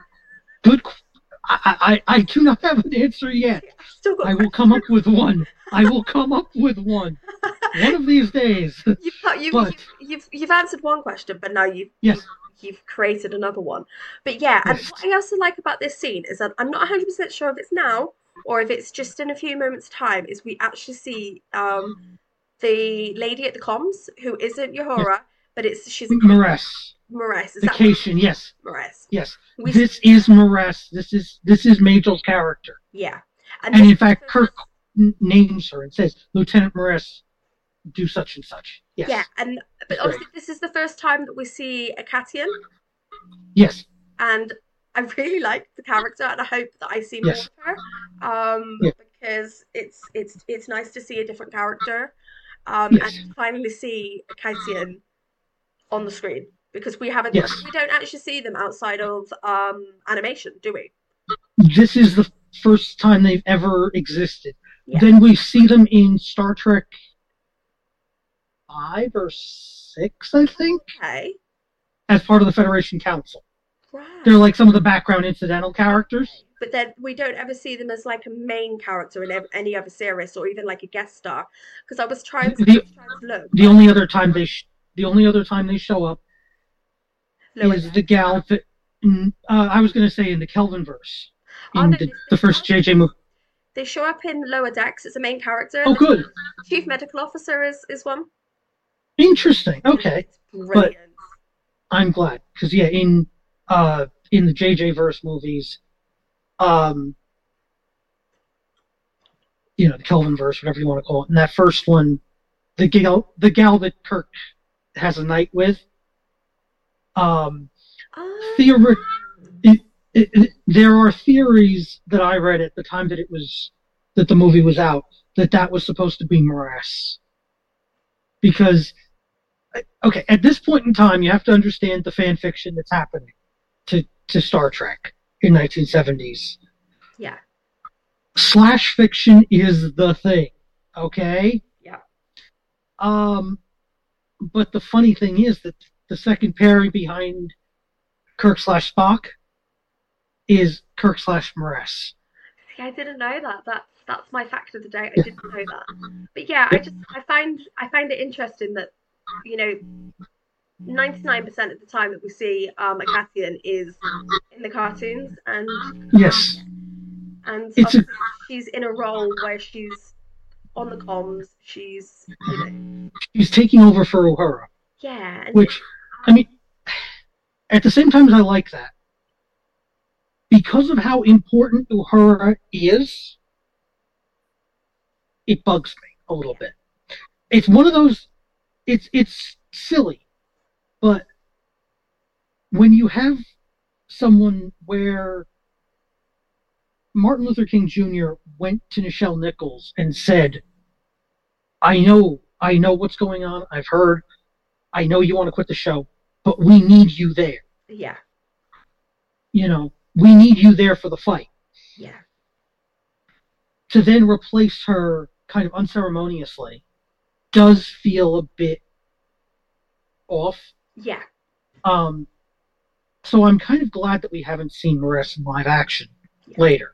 I do not have an answer yet. I will come up with one. One of these days. You've answered one question, but now you've created another one. But yeah, and what I also like about this scene is that I'm not 100% sure if it's now or if it's just in a few moments' time, is we actually see the lady at the comms, who isn't Uhura, but she's Maress. Maress. Is Vacation, that yes. Maress. Yes. This is Maress. This is Magel's character. Yeah. And in fact, Kirk names her and says, "Lieutenant Maress, do such and such." Yes. Yeah, but obviously this is the first time that we see a Katian. Yes. And I really like the character, and I hope that I see more of her. Because it's nice to see a different character. And finally see a Katian on the screen, because we don't actually see them outside of animation, do we? This is the first time they've ever existed. Yeah. Then we see them in Star Trek 5 or 6, I think, Okay. as part of the Federation Council. They're Right. like some of the background incidental characters. Okay. But then we don't ever see them as like a main character in any other series or even like a guest star. Because I The was trying to look, the but I only couldn't other time they the only other time they show up lower is the decks. gal that I was going to say in the Kelvinverse, Oh in no, the first JJ movie. they show up in lower decks. It's a main character. Oh, The good, chief medical officer is one, interesting. and Okay, it's but brilliant. I'm glad because yeah, in the JJ verse movies, um, the Kelvinverse, whatever you want to call it, in that first one, the gal that Kirk has a night with, um, theory, Oh, there are theories that I read at the time that the movie was out that was supposed to be Morass because okay, at this point in time, you have to understand the fan fiction that's happening to Star Trek in 1970s. yeah, Slash fiction is the thing, okay? yeah. Um, but the funny thing is that the second pairing behind Kirk slash Spock is Kirk slash Morass. See, I didn't know that. That's my fact of the day. I Yeah. didn't know that. But yeah, Yep. I find it interesting that you know 99% of the time that we see a Cassian is in the cartoons, Yes. and It's a obviously she's in a role where she's on the comms. She's She's taking over for Uhura, yeah, and which I mean, at the same time as I like that, because of how important Uhura is, it bugs me a little bit. It's one of those. It's silly, but when you have someone where Martin Luther King Jr. went to Nichelle Nichols and said, I know what's going on. I've heard. I know you want to quit the show, but we need you there. yeah, We need you there for the fight. yeah, To then replace her kind of unceremoniously does feel a bit off. yeah, Um, so I'm kind of glad that we haven't seen Marissa in live action yeah, later.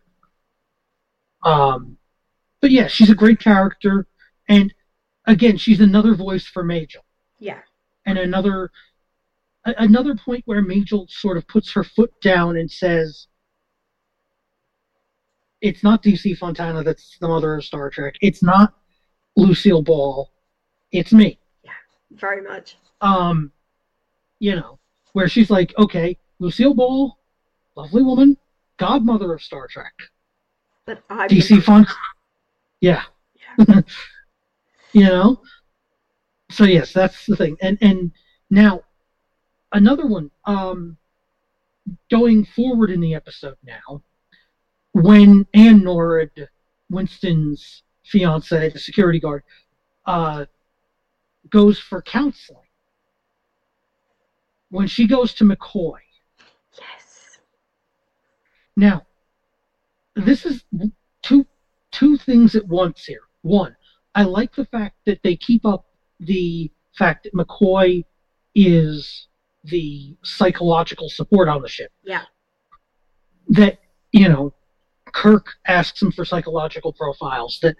But yeah, she's a great character, and again, she's another voice for Majel, yeah, and another point where Majel sort of puts her foot down and says, "It's not DC Fontana that's the mother of Star Trek. It's not Lucille Ball. It's me." yeah. Very much. Um, where she's like, "Okay, Lucille Ball, lovely woman, godmother of Star Trek. But I'm DC Font, yeah, yeah, you know." So yes, that's the thing. And now another one. Going forward in the episode now, when Ann Norrid, Winston's fiance, the security guard, uh, goes for counseling. When she goes to McCoy. yes, Now, this is two things at once here. One, I like the fact that they keep up the fact that McCoy is the psychological support on the ship. yeah, That, Kirk asks him for psychological profiles. That,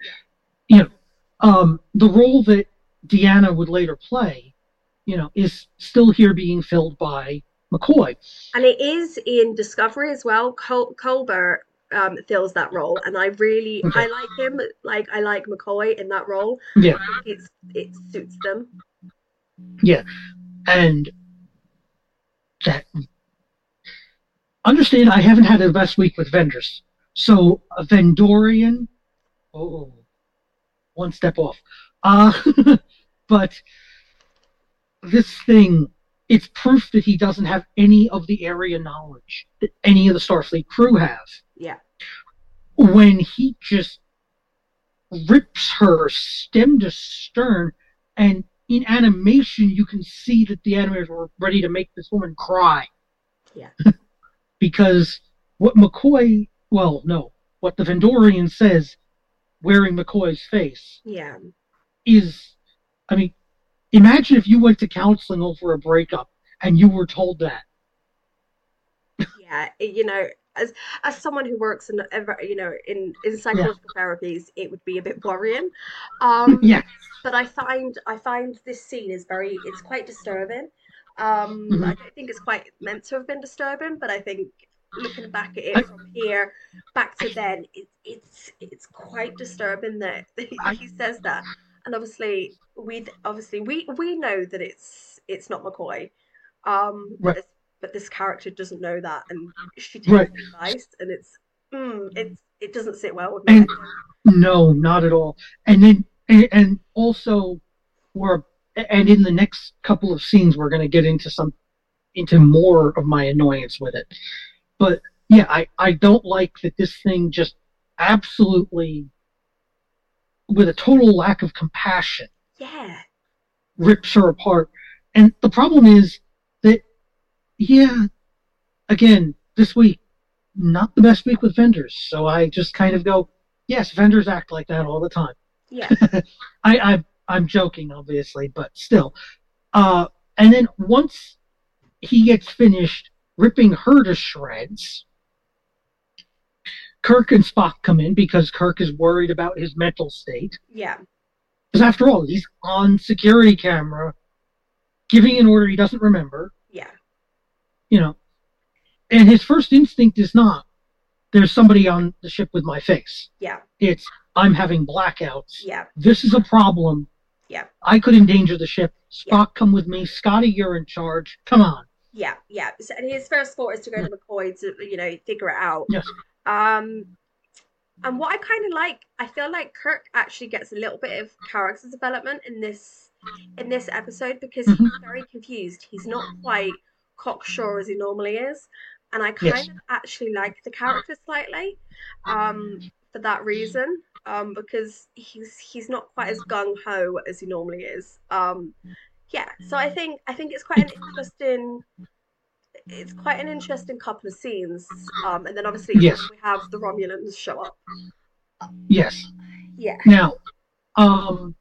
the role that Deanna would later play, is still here being filled by McCoy. and it is in Discovery as well. Colbert fills that role, and Okay. I like him. Like I like McCoy in that role. Yeah, I think it suits them. yeah. And that, understand, I haven't had the best week with vendors. So a Vendorian, oh, one step off. But this thing, it's proof that he doesn't have any of the area knowledge that any of the Starfleet crew have. Yeah, When he just rips her stem to stern, and in animation you can see that the animators were ready to make this woman cry. yeah, Because what the Vendorian says, wearing McCoy's face, yeah, is, I mean, Imagine if you went to counseling over a breakup and you were told that. Yeah, as someone who works in in Yeah. psychological therapies, it would be a bit worrying. Um, Yeah. but I find this scene is it's quite disturbing. I Hmm. don't think it's quite meant to have been disturbing, but I think looking back at it I, from here back I, to then, it's quite disturbing that I, he says that. And obviously we know that it's not McCoy, but right, this character doesn't know that, and she takes right. the advice, and it doesn't sit well with me. I And don't. no, not at all. And then, and also, we're, and in the next couple of scenes, we're going to get into more of my annoyance with it. But yeah, I don't like that this thing just absolutely, with a total lack of compassion, Yeah, rips her apart. And the problem is that, yeah, again, this week, not the best week with vendors. So I just kind of go, yes, vendors act like that all the time. yeah, I'm joking, obviously, but still. Uh, and then once he gets finished ripping her to shreds, Kirk and Spock come in because Kirk is worried about his mental state. yeah, Because after all, he's on security camera giving an order he doesn't remember, yeah, you know. And his first instinct is not, there's somebody on the ship with my face. yeah, It's, I'm having blackouts. yeah, This is a problem. yeah, I could endanger the ship. yeah, Spock, come with me. Scotty, you're in charge. Come on. yeah, yeah. So, and his first thought is to go to McCoy to figure it out. Yes. Um, and what I kind of like, I feel like Kirk actually gets a little bit of character development in this episode, because he's Mm-hmm. very confused. He's not quite cocksure as he normally is, and I kind Yes. of actually like the character slightly, for that reason. Because he's not quite as gung ho as he normally is. Yeah, so I think it's quite an interesting couple of scenes. And then obviously it's when Yes. we have the Romulans show up. Yes. Yeah, Now, um,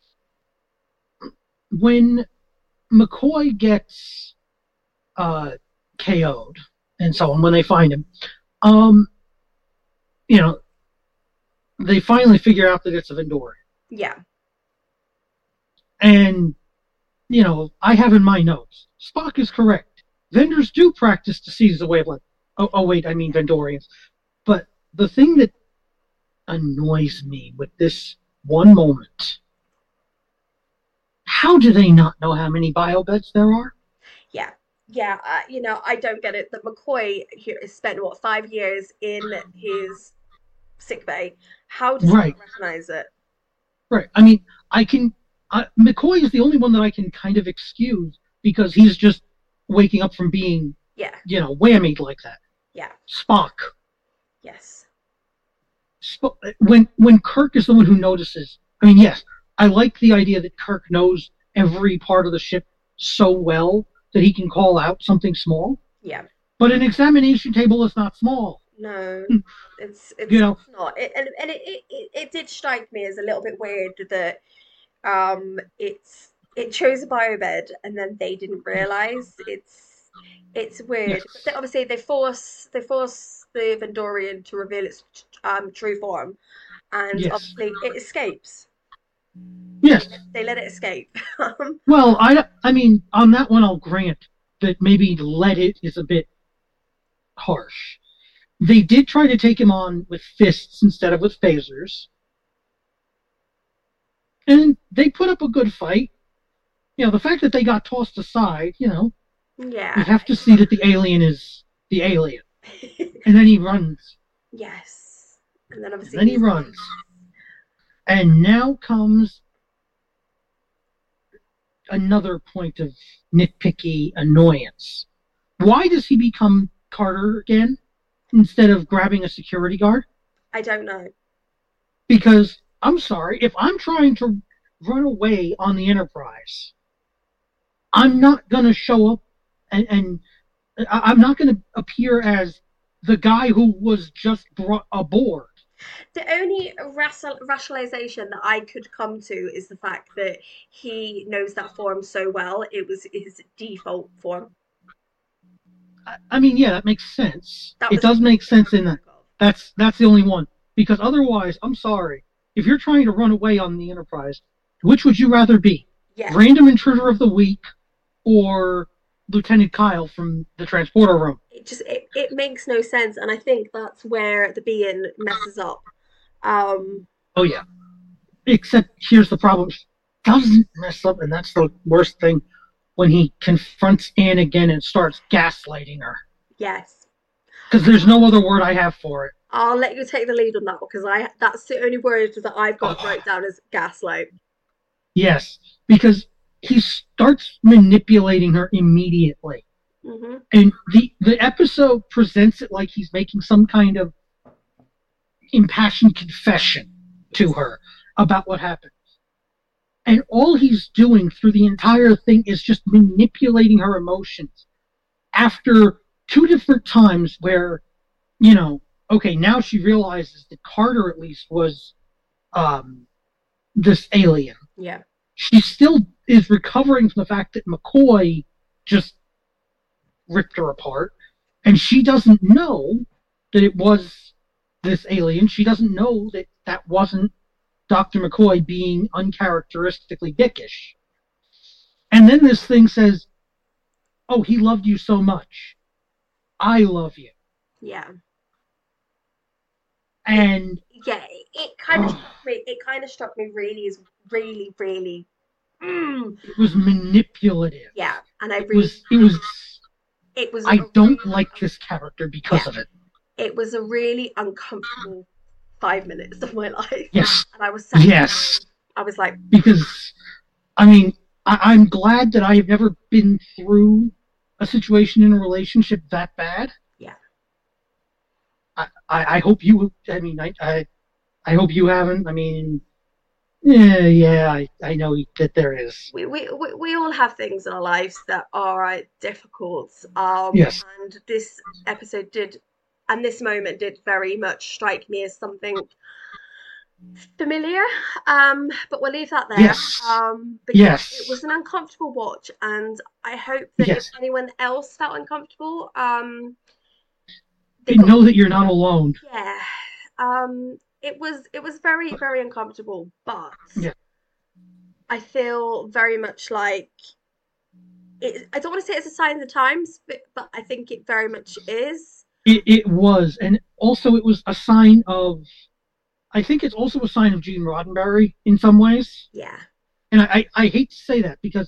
when McCoy gets uh, KO'd and so on, when they find him, um, you know, they finally figure out that it's a Vendorian. yeah, And, I have in my notes, Spock is correct. Vendors do practice to seize the wavelength. Oh, wait, I mean Vendorians. But the thing that annoys me with this one moment, how do they not know how many biobeds there are? yeah, yeah. I don't get it that McCoy here has spent what 5 years in his sick bay. How does he Right, not recognize it? right. I mean, McCoy is the only one that I can kind of excuse because he's just waking up from being, Yeah, whammied like that. yeah, Spock. yes, When Kirk is the one who notices, I mean, yes, I like the idea that Kirk knows every part of the ship so well that he can call out something small. yeah. But an examination table is not small. No, You know, it's not. It did strike me as a little bit weird that it chose a biobed and then they didn't realize. It's weird. yes, But obviously they force the Vendorian to reveal its true form, and yes, obviously it escapes. yes. They let it escape. Well, I mean, on that one, I'll grant that maybe let it is a bit harsh. They did try to take him on with fists instead of with phasers, and they put up a good fight. The fact that they got tossed aside, you Yeah. have to see that the alien is the alien. And then he runs. Yes. And then And obviously then he runs. And now comes another point of nitpicky annoyance. Why does he become Carter again instead of grabbing a security guard? I don't know. Because, I'm sorry, if I'm trying to run away on the Enterprise, I'm not going to show up and I'm not going to appear as the guy who was just brought aboard. The only rationalization that I could come to is the fact that he knows that form so well. It was his default form. I mean, yeah, that makes sense. That It was the does only make thing I sense in could that. think of. That's the only one. Because otherwise, I'm sorry. If you're trying to run away on the Enterprise, which would you rather be? Yeah, Random Intruder of the Week or Lieutenant Kyle from the transporter room? it makes no sense, and I think that's where the being messes up. Um, Oh yeah. Except here's the problem. Doesn't mess up, and that's the worst thing when he confronts Anne again and starts gaslighting her. yes, Because there's no other word I have for it. I'll let you take the lead on that because I that's the only word that I've got Oh, wrote down as gaslight. yes, because he starts manipulating her immediately. Hmm. And the episode presents it like he's making some kind of impassioned confession to Yes. her about what happened. And all he's doing through the entire thing is just manipulating her emotions after two different times where, okay, now she realizes that Carter at least was um, this alien. Yeah. She still is recovering from the fact that McCoy just ripped her apart. And she doesn't know that it was this alien. She doesn't know that that wasn't Dr. McCoy being uncharacteristically dickish. And then this thing says, oh, he loved you so much. I love you. Yeah. It, And yeah, it kind of oh, struck me. It kind of struck me really as really, really. Mm, it was manipulative. yeah, and I It really, was, it was, it was a I don't really, like this character because yeah, of it. it was a really uncomfortable 5 minutes of my life, Yes. and I was sat there Yes. going, I was like, Because, I mean, I'm glad that I have never been through a situation in a relationship that bad. yeah. I hope you, I mean, I hope you haven't. I mean, yeah, I know that there is. We all have things in our lives that are difficult. Yes. And this episode did, and this moment did very much strike me as something familiar. But we'll leave that there. Yes. But yeah, it Yes. was an uncomfortable watch, and I hope that if Yes. anyone else felt uncomfortable, they And got, know that you're not alone. yeah. It was very, very uncomfortable, but Yeah. I feel very much like I don't want to say it's a sign of the times, but I think it very much is. It was. And also, it was a sign of, I think it's also a sign of Gene Roddenberry in some ways. Yeah, And I hate to say that because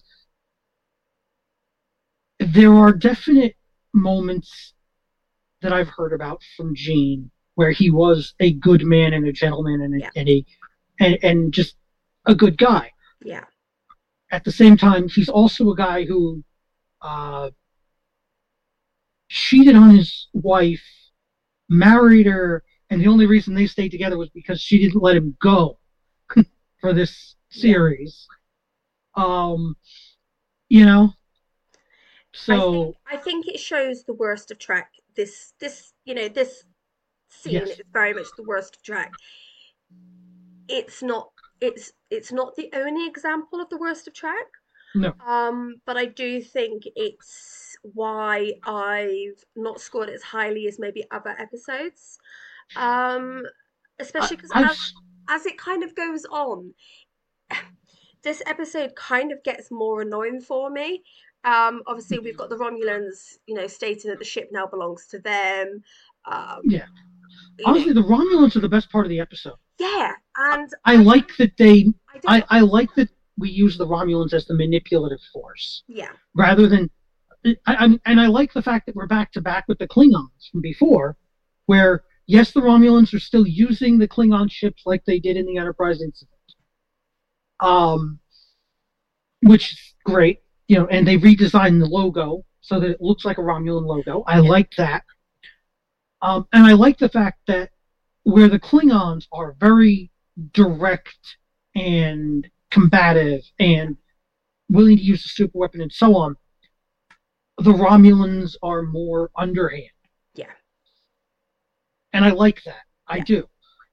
there are definite moments that I've heard about from Gene where he was a good man and a gentleman yeah, and just a good guy. yeah, At the same time, he's also a guy who uh, cheated on his wife, married her, and the only reason they stayed together was because she didn't let him go for this yeah. series. Um, you know, I think so I think it shows the worst of Trek. This scene yes, is very much the worst of Trek. It's not it's not the only example of the worst of Trek. no, But I do think it's why I've not scored it as highly as maybe other episodes. Um, I, Especially because I've as it kind of goes on, this episode kind of gets more annoying for me. Obviously we've got the Romulans, stating that the ship now belongs to them. Um, yeah. you know, Honestly, the Romulans are the best part of the episode. yeah, and I like that they. I don't, I like that we use the Romulans as the manipulative force yeah, rather than. And I like the fact that we're back to back with the Klingons from before, where yes, the Romulans are still using the Klingon ships like they did in the Enterprise incident, um, which is great, and they redesigned the logo so that it looks like a Romulan logo. I yeah, like that, and I like the fact that where the Klingons are very direct and combative and willing to use the super weapon and so on, the Romulans are more underhand. yeah, And I like that. I yeah. do.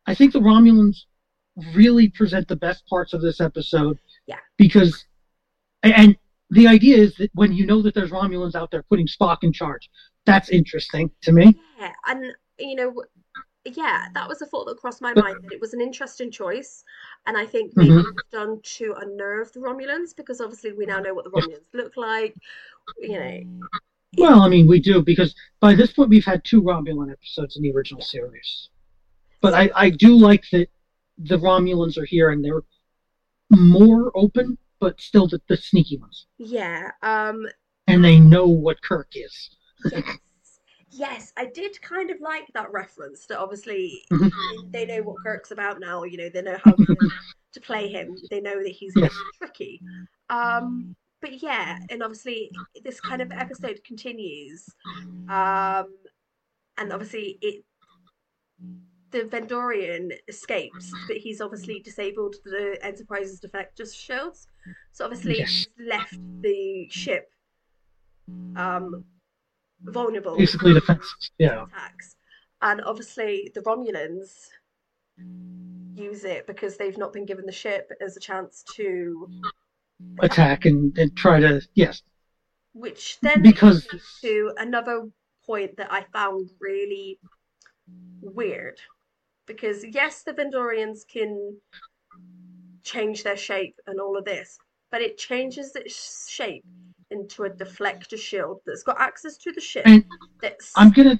I think the Romulans really present the best parts of this episode Yeah. because, and the idea is that when you know that there's Romulans out there putting Spock in charge, that's interesting to me. Yeah, and yeah, that was a thought that crossed my But, mind, that it was an interesting choice, and I think maybe it mhm. was done to unnerve the Romulans because obviously we now know what the Romulans look like. You know, it Well, I mean, we do because by this point we've had two Romulan episodes in the original yeah. series. But So I do like that the Romulans are here and they're more open, but still the sneaky ones. yeah, And they know what Kirk is. yes, yes, I did kind of like that reference. That obviously they know what Kirk's about now. They know how to play him. They know that he's going Yes. to be tricky. But yeah, and obviously this kind of episode continues. Um, and obviously the Vendorian escapes, but he's obviously disabled the Enterprise's deflector shields. So obviously Yes. he's left the ship um, vulnerable Basically defenses. to Yeah. attacks. And obviously the Romulans use it because they've not been given the ship as a chance to attack, Attack and try to, yes. which then Because, leads me to another point that I found really weird. Because yes, the Vendorians can change their shape and all of this, but it changes its shape into a deflector shield that's got access to the ship. and That's I'm going to,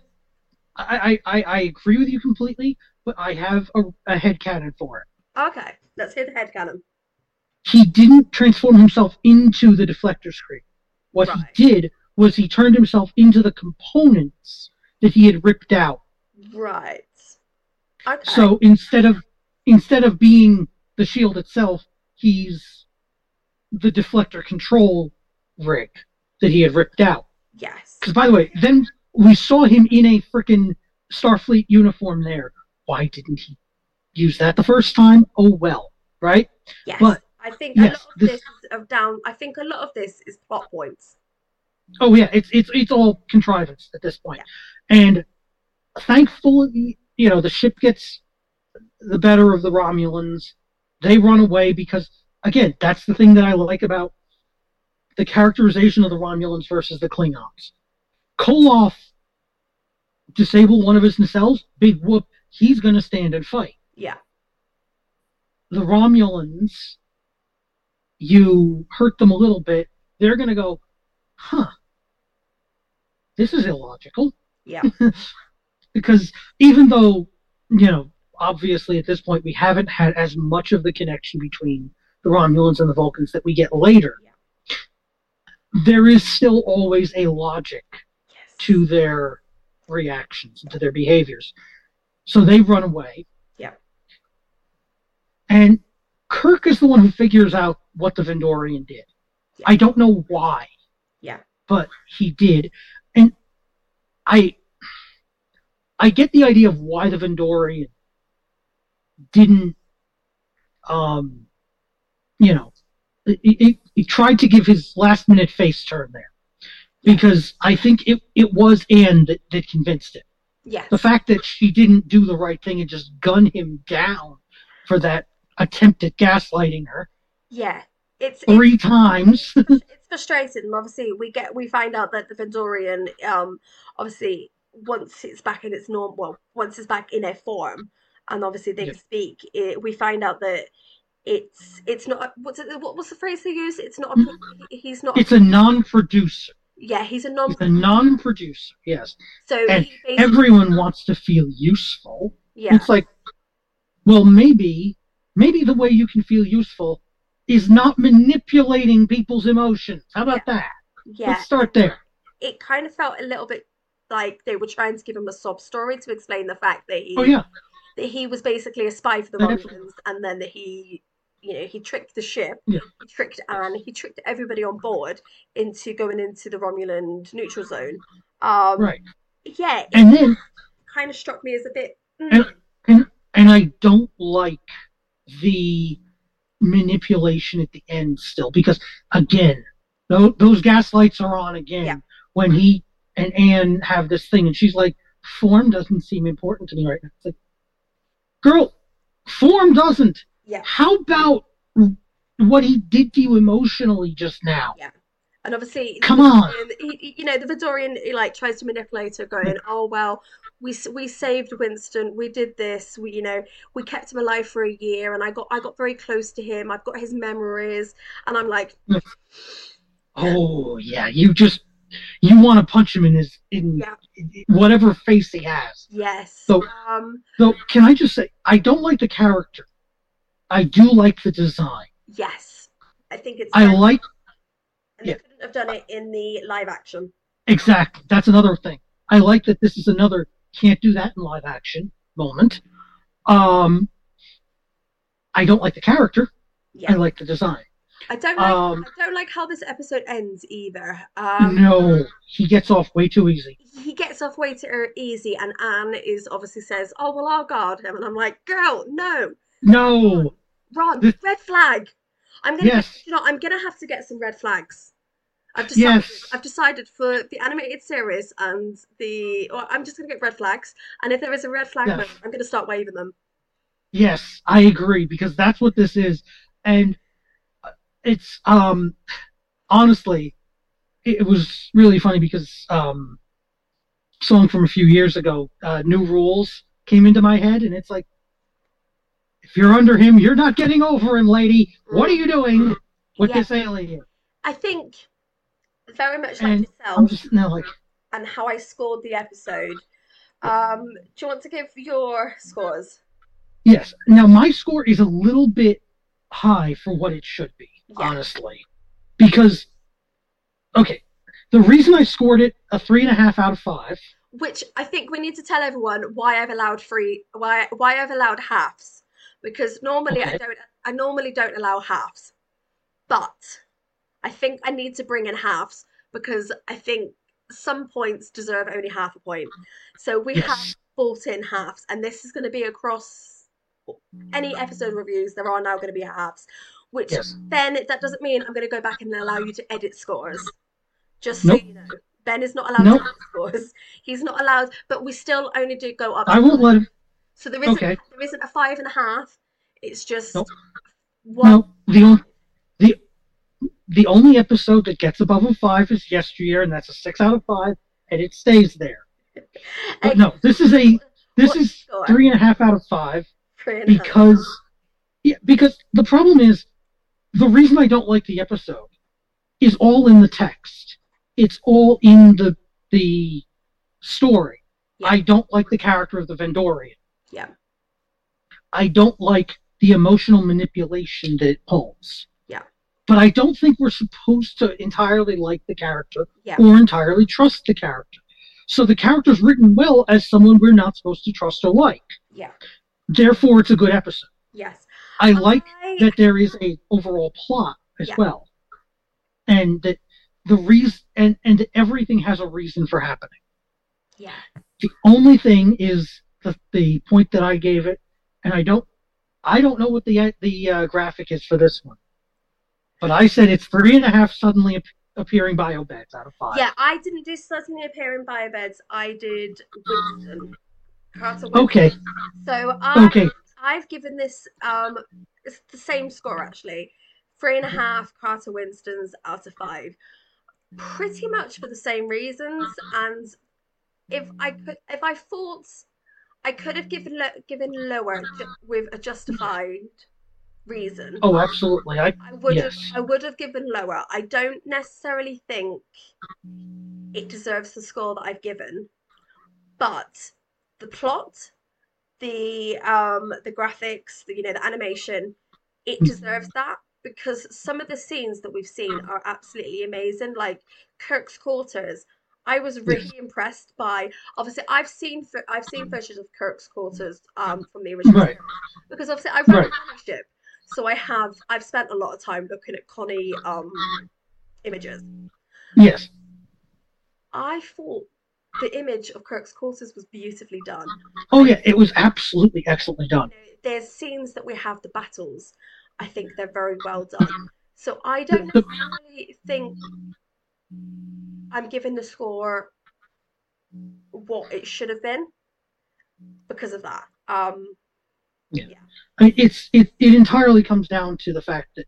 I agree with you completely, but I have a headcanon for it. okay. Let's hear the headcanon. He didn't transform himself into the deflector screen. What Right, he did was he turned himself into the components that he had ripped out. right. Okay. So instead of being the shield itself, he's the deflector control rig that he had ripped out. Yes. Because by the way, then we saw him in a freaking Starfleet uniform there. Why didn't he use that the first time? Oh well, right? Yes. But I think a lot yes, of this is down. I think a lot of this is plot points. oh yeah, it's all contrivance at this point. Yeah. And thankfully, the ship gets the better of the Romulans. They run away because, again, that's the thing that I like about the characterization of the Romulans versus the Klingons. Koloth disabled one of his nacelles, big whoop, he's going to stand and fight. Yeah. The Romulans, you hurt them a little bit, they're going to go, huh, this is illogical. Yeah. Because even though, obviously at this point we haven't had as much of the connection between the Romulans and the Vulcans that we get later, Yeah. there is still always a logic Yes. to their reactions and to their behaviors. So they run away. Yeah. And Kirk is the one who figures out what the Vendorian did. Yeah. I don't know why. Yeah. But he did. And I get the idea of why the Vendorian didn't, he tried to give his last minute face turn there. Because I think it was Anne that convinced it. Yes. The fact that she didn't do the right thing and just gun him down for that attempt at gaslighting her. Yeah. It's 3 times. it's frustrating, and obviously we find out that the Vendorian, obviously once it's back in its once it's back in their form, and obviously they Yeah. can speak, we find out that it's not what was the phrase they use? It's not he's not It's a non-producer. yeah, he's a It's a non-producer, yes. so And he basically everyone wants to feel useful. yeah, It's like, well, maybe the way you can feel useful is not manipulating people's emotions. How about that? yeah. Let's start there. It kind of felt a little bit like they were trying to give him a sob story to explain the fact that Oh, yeah. he was basically a spy for the Romulans, and then that he tricked the ship, Yeah. he tricked Anne, he tricked everybody on board into going into the Romulan neutral zone. Right. Yeah, it And then, kind of struck me as a bit. and I don't like the manipulation at the end still, because again, those gaslights are on again. Yeah. When he and Anne have this thing, and she's like, form doesn't seem important to me right now. It's like, girl, form doesn't. Yeah, How about what he did to you emotionally just now? yeah. And obviously, the Come on. Vidorian, the Vidorian, he like tries to manipulate her, going, "Oh well, we saved Winston. We did this. We kept him alive for a year, and I got very close to him. I've got his memories." And I'm like, Oh yeah, you want to punch him in yeah, in whatever face he has. yes, So though, can I just say I don't like the character. I do like the design. yes. I think it's I very, like and they yeah, couldn't have done it in the live action. exactly. That's another thing. I like that this is another can't do that in live action moment. Um, I don't like the character. I Yeah. like the design. I don't like Um, I don't like how this episode ends either. no, he gets off way too easy. He gets off way too easy, and Anne is obviously says, "Oh well, I'll guard him," and I'm like, "Girl, no, No, Ron, this, red flag." yes, I'm gonna have to get some red flags. I've decided. yes, I've decided for the animated series and well, I'm just gonna get red flags, and if there is a red flag yes, moment, I'm gonna start waving them. yes. I agree because that's what this is, and it's honestly, it was really funny because song from a few years ago, New Rules, came into my head, and it's like, if you're under him, you're not getting over him, lady. What are Mm, you doing with yeah, this alien? I think very much like And I'm yourself just now like, and how I scored the episode. Do you want to give your scores? yes. Now my score is a little bit high for what it should be, Yeah. honestly, because okay, the reason I scored it a 3.5 out of 5. Which I think we need to tell everyone why I've allowed why I've allowed halves. Because Okay. I normally don't allow halves. But I think I need to bring in halves because I think some points deserve only half a point. So we have Yes. bought in halves, and this is going to be across any episode reviews. There are now going to be halves, which Yes. then that doesn't mean I'm going to go back and allow you to edit scores. Just so Nope. you know, Ben is not allowed to Nope. edit scores. He's not allowed, but we still only do go up to I won't five. let him. So Okay. there isn't a 5.5. It's Nope. just one. No. The the only episode that gets above a 5 is Yesteryear, and that's a 6 out of 5, and it stays there. But Okay, no, this what's is your score? 3.5 out of 5 3.5. because yeah, because the problem is the reason I don't like the episode is all in the text. It's all in the story. Yeah, I don't like the character of the Vendorian. yeah, I don't like the emotional manipulation that it pulls. yeah, But I don't think we're supposed to entirely like the character yeah, or entirely trust the character. So the character's written well as someone we're not supposed to trust or like. yeah. Therefore, it's a good episode. Yes. I like I that there is a overall plot as Yeah, well, and that the reason and that everything has a reason for happening. yeah. The only thing is the point that I gave it, and I don't know what the graphic is for this one, but I said it's 3.5 suddenly appearing biobeds out of 5. Yeah, I didn't do Suddenly Appearing Biobeds. I did Winston, Carter Okay, Winston. So okay, I've given this it's the same score actually. 3.5 Carter Winstons out of 5. Pretty much for the same reasons. And if I thought I could have given lower with a justified reason, oh, absolutely, yes, I would have given lower. I don't necessarily think it deserves the score that I've given, but the plot, the graphics, the animation, it deserves that because some of the scenes that we've seen are absolutely amazing. Like Kirk's quarters, I was yes, really impressed by. Obviously, I've seen versions of Kirk's quarters from the original right, series because obviously I run a right, Connie ship, so I've spent a lot of time looking at Connie images. yes, I thought the image of Kirk's quarters was beautifully done. oh I yeah, it was absolutely excellently done. There's scenes that we have the battles. I think they're very well done. So I The, don't the, necessarily think I'm giving the score what it should have been because of that. Yeah. Yeah. I mean, it entirely comes down to the fact that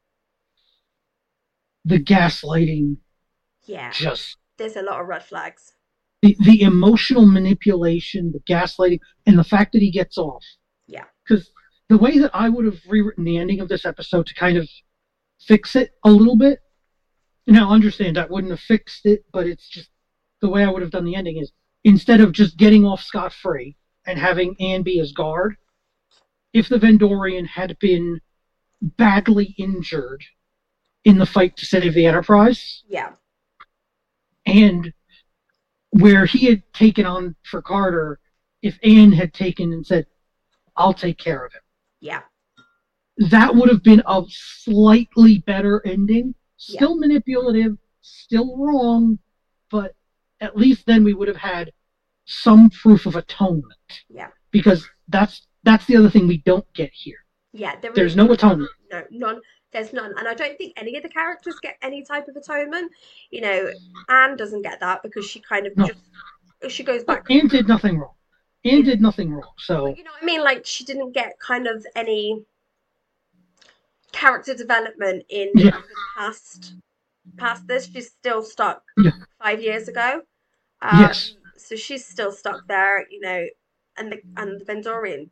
the gaslighting Yeah. just There's a lot of red flags. the emotional manipulation, the gaslighting, and the fact that he gets off. Yeah. Because the way that I would have rewritten the ending of this episode to kind of fix it a little bit, now understand that wouldn't have fixed it, but it's just the way I would have done the ending is instead of just getting off scot free and having Anne be his guard, if the Vendorian had been badly injured in the fight to save the Enterprise, Yeah. and where he had taken on for Carter, if Anne had taken and said, I'll take care of him, Yeah. that would have been a slightly better ending. Yeah. Still manipulative, still wrong, but at least then we would have had some proof of atonement. Yeah. Because that's the other thing we don't get here. Yeah. There's no atonement. No, none. There's none. And I don't think any of the characters get any type of atonement. You know, Anne doesn't get that because she kind of No. just she goes Well, back. Anne did nothing wrong. Anne did nothing wrong. So But you know what I mean? Like she didn't get kind of any character development in yeah, past this. She's still stuck yeah, 5 years ago. yes, So she's still stuck there, you know, and the Vendorian.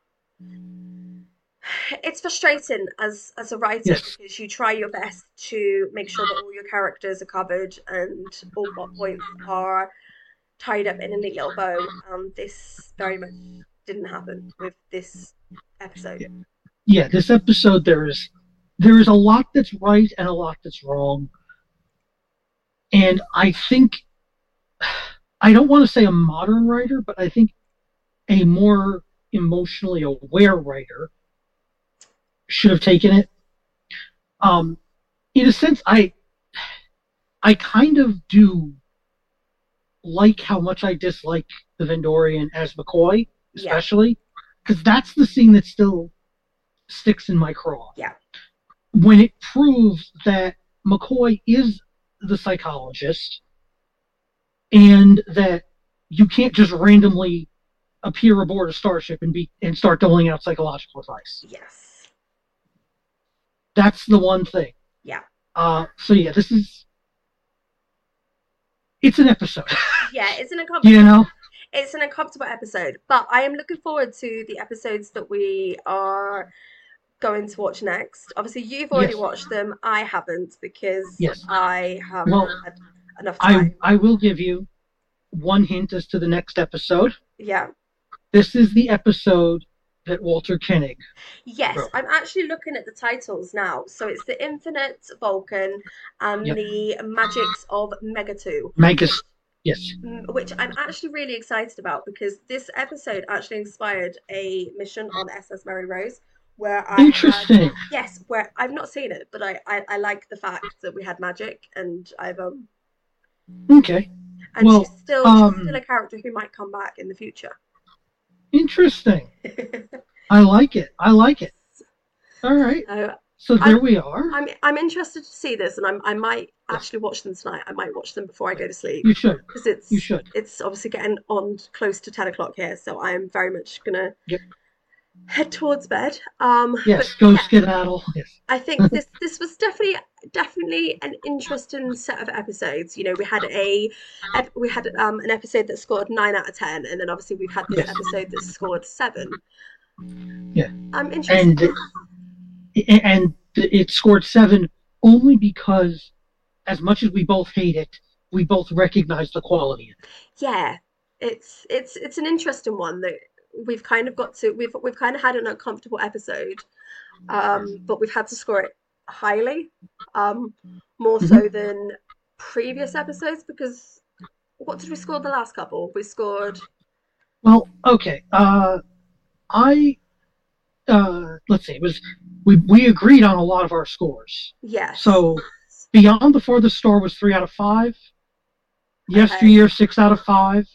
It's frustrating as a writer yes, because you try your best to make sure that all your characters are covered and all plot points are tied up in a neat little bow. This very much didn't happen with this episode. yeah. This episode there is a lot that's right and a lot that's wrong, and I think I don't want to say a modern writer, but I think a more emotionally aware writer should have taken it. In a sense, I kind of do like how much I dislike the Vendorian as McCoy, Yeah, especially because that's the scene that still sticks in my craw. yeah, When it proves that McCoy is the psychologist and that you can't just randomly appear aboard a starship and start doling out psychological advice. yes, That's the one thing. yeah. So yeah, it's an episode. Yeah, You know? it's an uncomfortable episode, but I am looking forward to the episodes that we are going to watch next. Obviously, you've already Yes. watched them. I haven't because Yes. I have Well, not had enough time. I will give you one hint as to the next episode. Yeah. This is the episode that Walter Koenig Yes, wrote. I'm actually looking at the titles now. So it's the Infinite Vulcan and Yep. the Magics of Megatu, Magus. Yes. which I'm actually really excited about because this episode actually inspired a mission on SS Mary Rose where I had, Interesting. yes, where I've not seen it, but I like the fact that we had magic and I've Okay. and Well, she's still a character who might come back in the future. interesting. I like it. I like it. All right. So So there I'm we are. I'm interested to see this, and I might Yes. actually watch them tonight. I might watch them before I go to sleep You should. because You should. it's obviously getting on close to 10 o'clock here, so I am very much gonna Yep. head towards bed. Yes. But Go yeah, skedaddle. Yes. I think this was definitely an interesting set of episodes. You know, we had an episode that scored 9 out of 10, and then obviously we've had this Yes. episode that scored 7. Yeah. I'm interested. And it scored 7 only because, as much as we both hate it, we both recognize the quality in it. Yeah, it's an interesting one that we've kind of got to we've kind of had an uncomfortable episode, but we've had to score it highly, more Mhm. so than previous episodes because what did we score the last couple? We scored Well, okay. I let's see. It was we agreed on a lot of our scores. yes, So Beyond the Farthest Star was 3 out of 5. okay, Yesteryear 6 out of 5.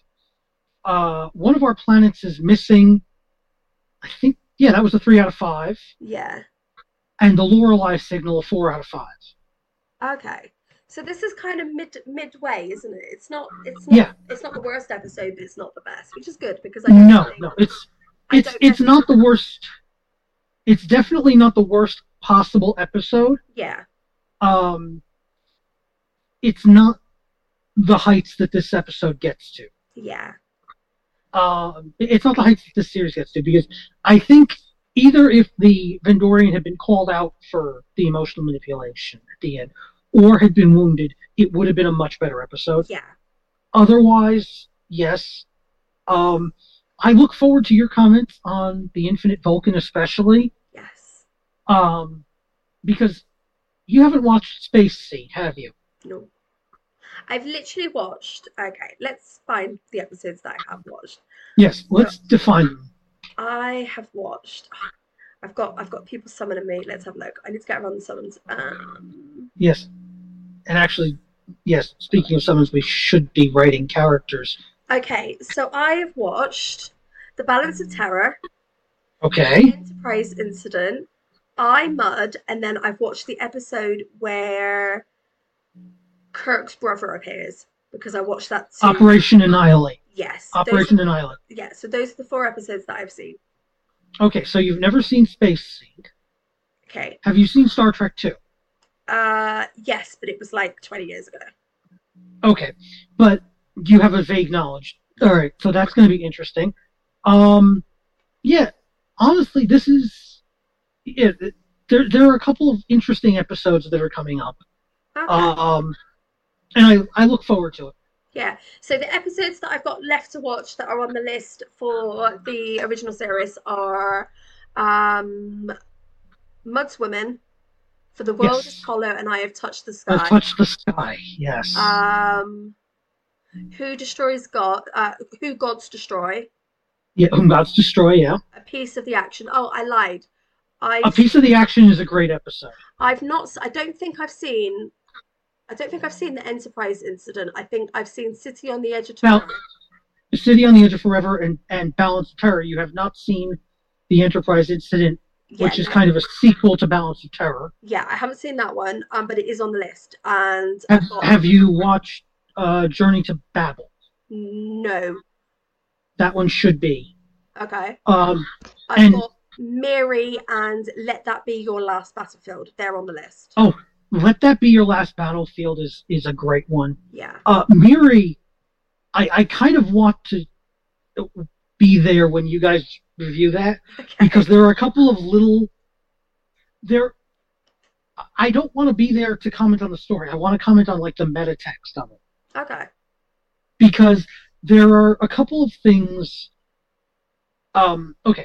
One of our planets is missing. I think yeah, that was a 3 out of 5. yeah, And the Lorelei Signal a 4 out of 5. okay. So this is kind of midway, isn't it? It's not Yeah. it's not the worst episode, but it's not the best, which is good because I don't No, think no, it's I don't it's not the worst. It's definitely not the worst possible episode. Yeah, Um, it's not the heights that this episode gets to. yeah, It's not the heights that this series gets to, because I think either if the Vendorian had been called out for the emotional manipulation at the end, or had been wounded, it would have been a much better episode. yeah. Otherwise, yes. I look forward to your comments on the Infinite Vulcan, especially, Yes. because you haven't watched Space Seed, have you? No. I've literally watched. Okay, let's find the episodes that I have watched. Yes, So let's define them. I have watched. I've got people summoning me. Let's have a look. I need to get around the summons. Yes, and actually, yes, speaking of summons, we should be writing characters. Okay, so I have watched The Balance of Terror, Okay. Enterprise Incident, I Mud, and then I've watched the episode where Kirk's brother appears because I watched that too. Operation Annihilate. Yes, Operation Annihilate. yeah. So those are the 4 episodes that I've seen. Okay, so you've never seen Space Seed. Okay. Have you seen Star Trek 2? Yes, but it was like 20 years ago. Okay, but you have a vague knowledge. All right, so that's going to be interesting. Yeah, honestly, this is there are a couple of interesting episodes that are coming up. Okay. And I look forward to it. Yeah. So the episodes that I've got left to watch that are on the list for the original series are um, Mud Swimming, For the World is Yes, Hollow and I Have Touched the I've Sky. touched the sky. Yes. Um, Who Destroys God? Who Gods Destroy? Yeah, Whom Gods Destroy. Yeah, A Piece of the Action. Oh, I lied. A I've Piece of the Action is a great episode. I've not. I don't think I've seen. I don't think I've seen the Enterprise incident. I think I've seen City on the Edge of Now, Tomorrow. City on the Edge of Forever and Balance of Terror. You have not seen the Enterprise incident, Yeah, which is no. kind of a sequel to Balance of Terror. Yeah, I haven't seen that one, but it is on the list, and Have I've got Have you watched Journey to Babel? no. That one should be. Okay, Um, I've and got Mary and Let That Be Your Last Battlefield. They're on the list. oh, Let That Be Your Last Battlefield is a great one. Yeah. Miri, I kind of want to be there when you guys review that, Okay. because there are a couple of little there. I don't want to be there to comment on the story. I want to comment on like the meta text of it, Okay. because there are a couple of things. Okay,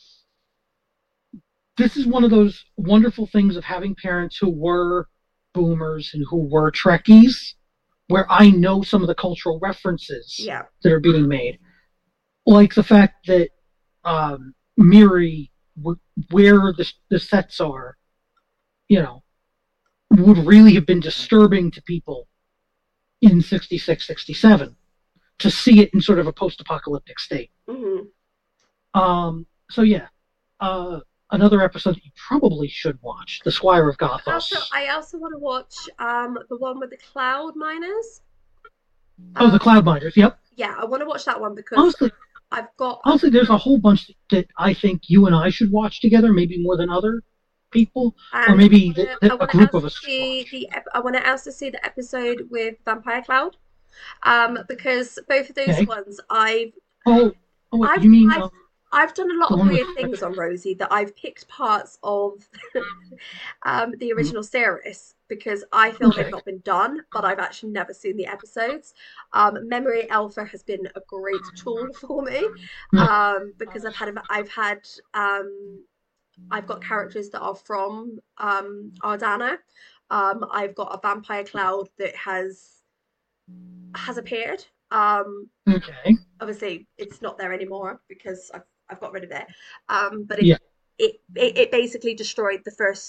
this is one of those wonderful things of having parents who were boomers and who were Trekkies, where I know some of the cultural references Yeah. that are being made, like the fact that Miri, where the sets are, you know, would really have been disturbing to people in 66, 67 to see it in sort of a post-apocalyptic state. Hmm. So yeah, another episode that you probably should watch, The Squire of Also, Gothos. I also want to watch the one with the cloud miners. Oh, The Um, Cloud Minders. Yep. yeah, I want to watch that one because Honestly, I've got there's a whole bunch that I think you and I should watch together, maybe more than other people, or and maybe I a want to group of also us should see watch. I want to also see the episode with Vampire Cloud. Because both of those Okay. ones I've Oh, oh, wait, I've you mean I've I've done a lot the of one with? weird things on Rosie that I've picked parts of the original series because I feel they've Okay. not been done, but I've actually never seen the episodes. Memory Alpha has been a great tool for me because I've got characters that are from Ardana. I've got a vampire cloud that has appeared. Okay. Obviously, it's not there anymore because I've got rid of it. But Yeah. it basically destroyed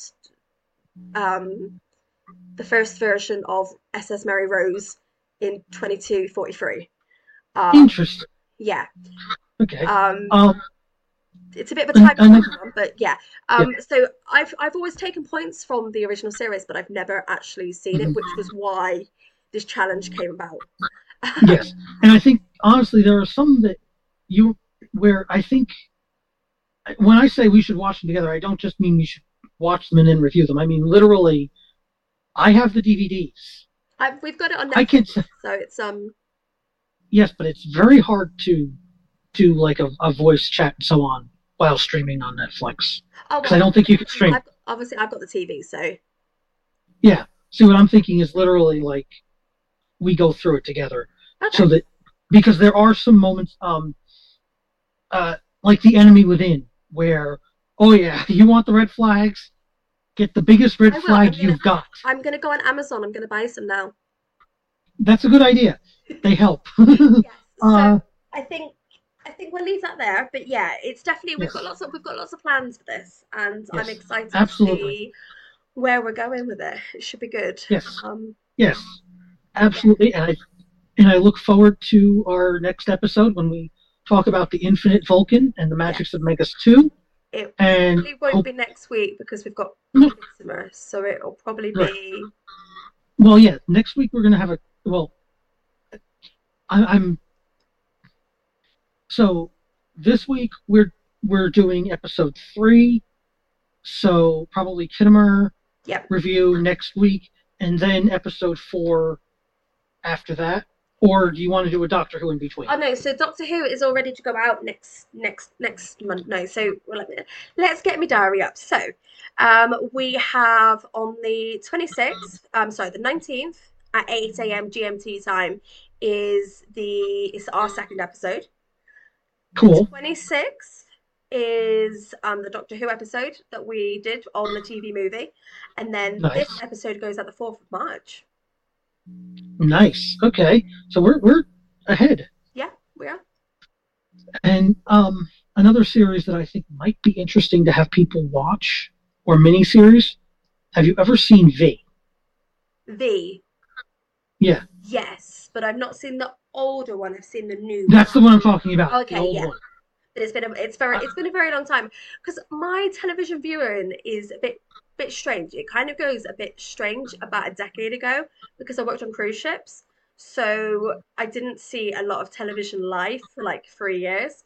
um, the first version of SS Mary Rose in 2243. Um, Interesting. yeah. Okay. Um, Um. it's a bit of a And, time and one, but yeah. yeah. So I've always taken points from the original series, but I've never actually seen it, Mhm. which was why this challenge came about. Yes. And I think honestly there are some that where I think when I say we should watch them together, I don't just mean we should watch them and then review them. I mean literally. I have the DVDs. We've got it on I can. Netflix, so it's Yes, but it's very hard to do like a voice chat and so on while streaming on Netflix oh because I well, don't think you can stream. I've got the TV, so Yeah. See, what I'm thinking is literally like we go through it together, okay. so that because there are some moments, like the Enemy Within, where oh yeah, you want the red flags, get the biggest red I will. flag you've got. I'm gonna go on Amazon. I'm gonna buy some now. That's a good idea. They help. Yes. uh, So I think I think we'll leave that there. But yeah, it's definitely yes, we've got lots of plans for this, and I'm yes, excited to absolutely. see where we're going with it. It should be good. Yes, Um, yes, yeah, absolutely. And I look forward to our next episode when we talk about the Infinite Vulcan and the yeah. Magics of Megas 2. It And probably won't hope be next week because we've got no, Midsummer, so it'll probably right. be. Well, yeah. Next week we're gonna have a well. I'm so this week we're doing episode 3. So probably Kittimer Yep. review next week, and then episode 4 after that. Or do you want to do a Doctor Who in between? Oh no, so Doctor Who is all ready to go out next month. No, so well, let's get my diary up. So, we have on the 26th, sorry, the 19th at 8 a.m. GMT time is our second episode. The Cool. 26th is the Doctor Who episode that we did on the TV movie, and then this Nice. episode goes out the 4th of March. Nice. Okay. So we're ahead. Yeah, we are. And another series that I think might be interesting to have people watch or miniseries. Have you ever seen V? V. Yeah, Yes, but I've not seen the older one. I've seen the new one. that's the one I'm talking about. The Okay, old yeah. one. But it's been a very long time because my television viewing is a bit strange. It kind of goes a bit strange about a decade ago because I worked on cruise ships. So I didn't see a lot of television live for like 3 years.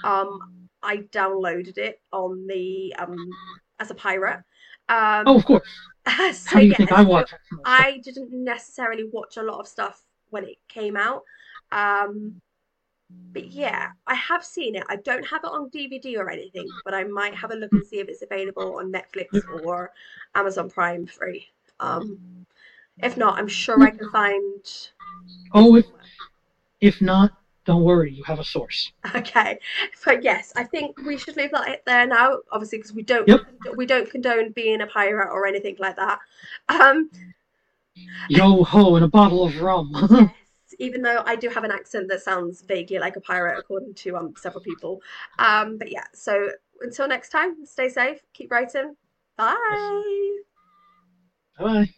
I downloaded it on the as a pirate. Oh, Um, of course. so How do you yeah, think I so watch that stuff? I didn't necessarily watch a lot of stuff when it came out. Um, but yeah, I have seen it. I don't have it on DVD or anything, but I might have a look and see if it's available on Netflix or Amazon Prime free. If not, I'm sure I can find it Oh, somewhere. if not, don't worry. You have a source. Okay, but yes, I think we should leave that there now. Obviously, because Yep. we don't condone being a pirate or anything like that. Um, Yo ho and a bottle of rum. yes, even though I do have an accent that sounds vaguely like a pirate, according to several people. But yeah, so until next time, stay safe, keep writing. Yes. Bye. Bye.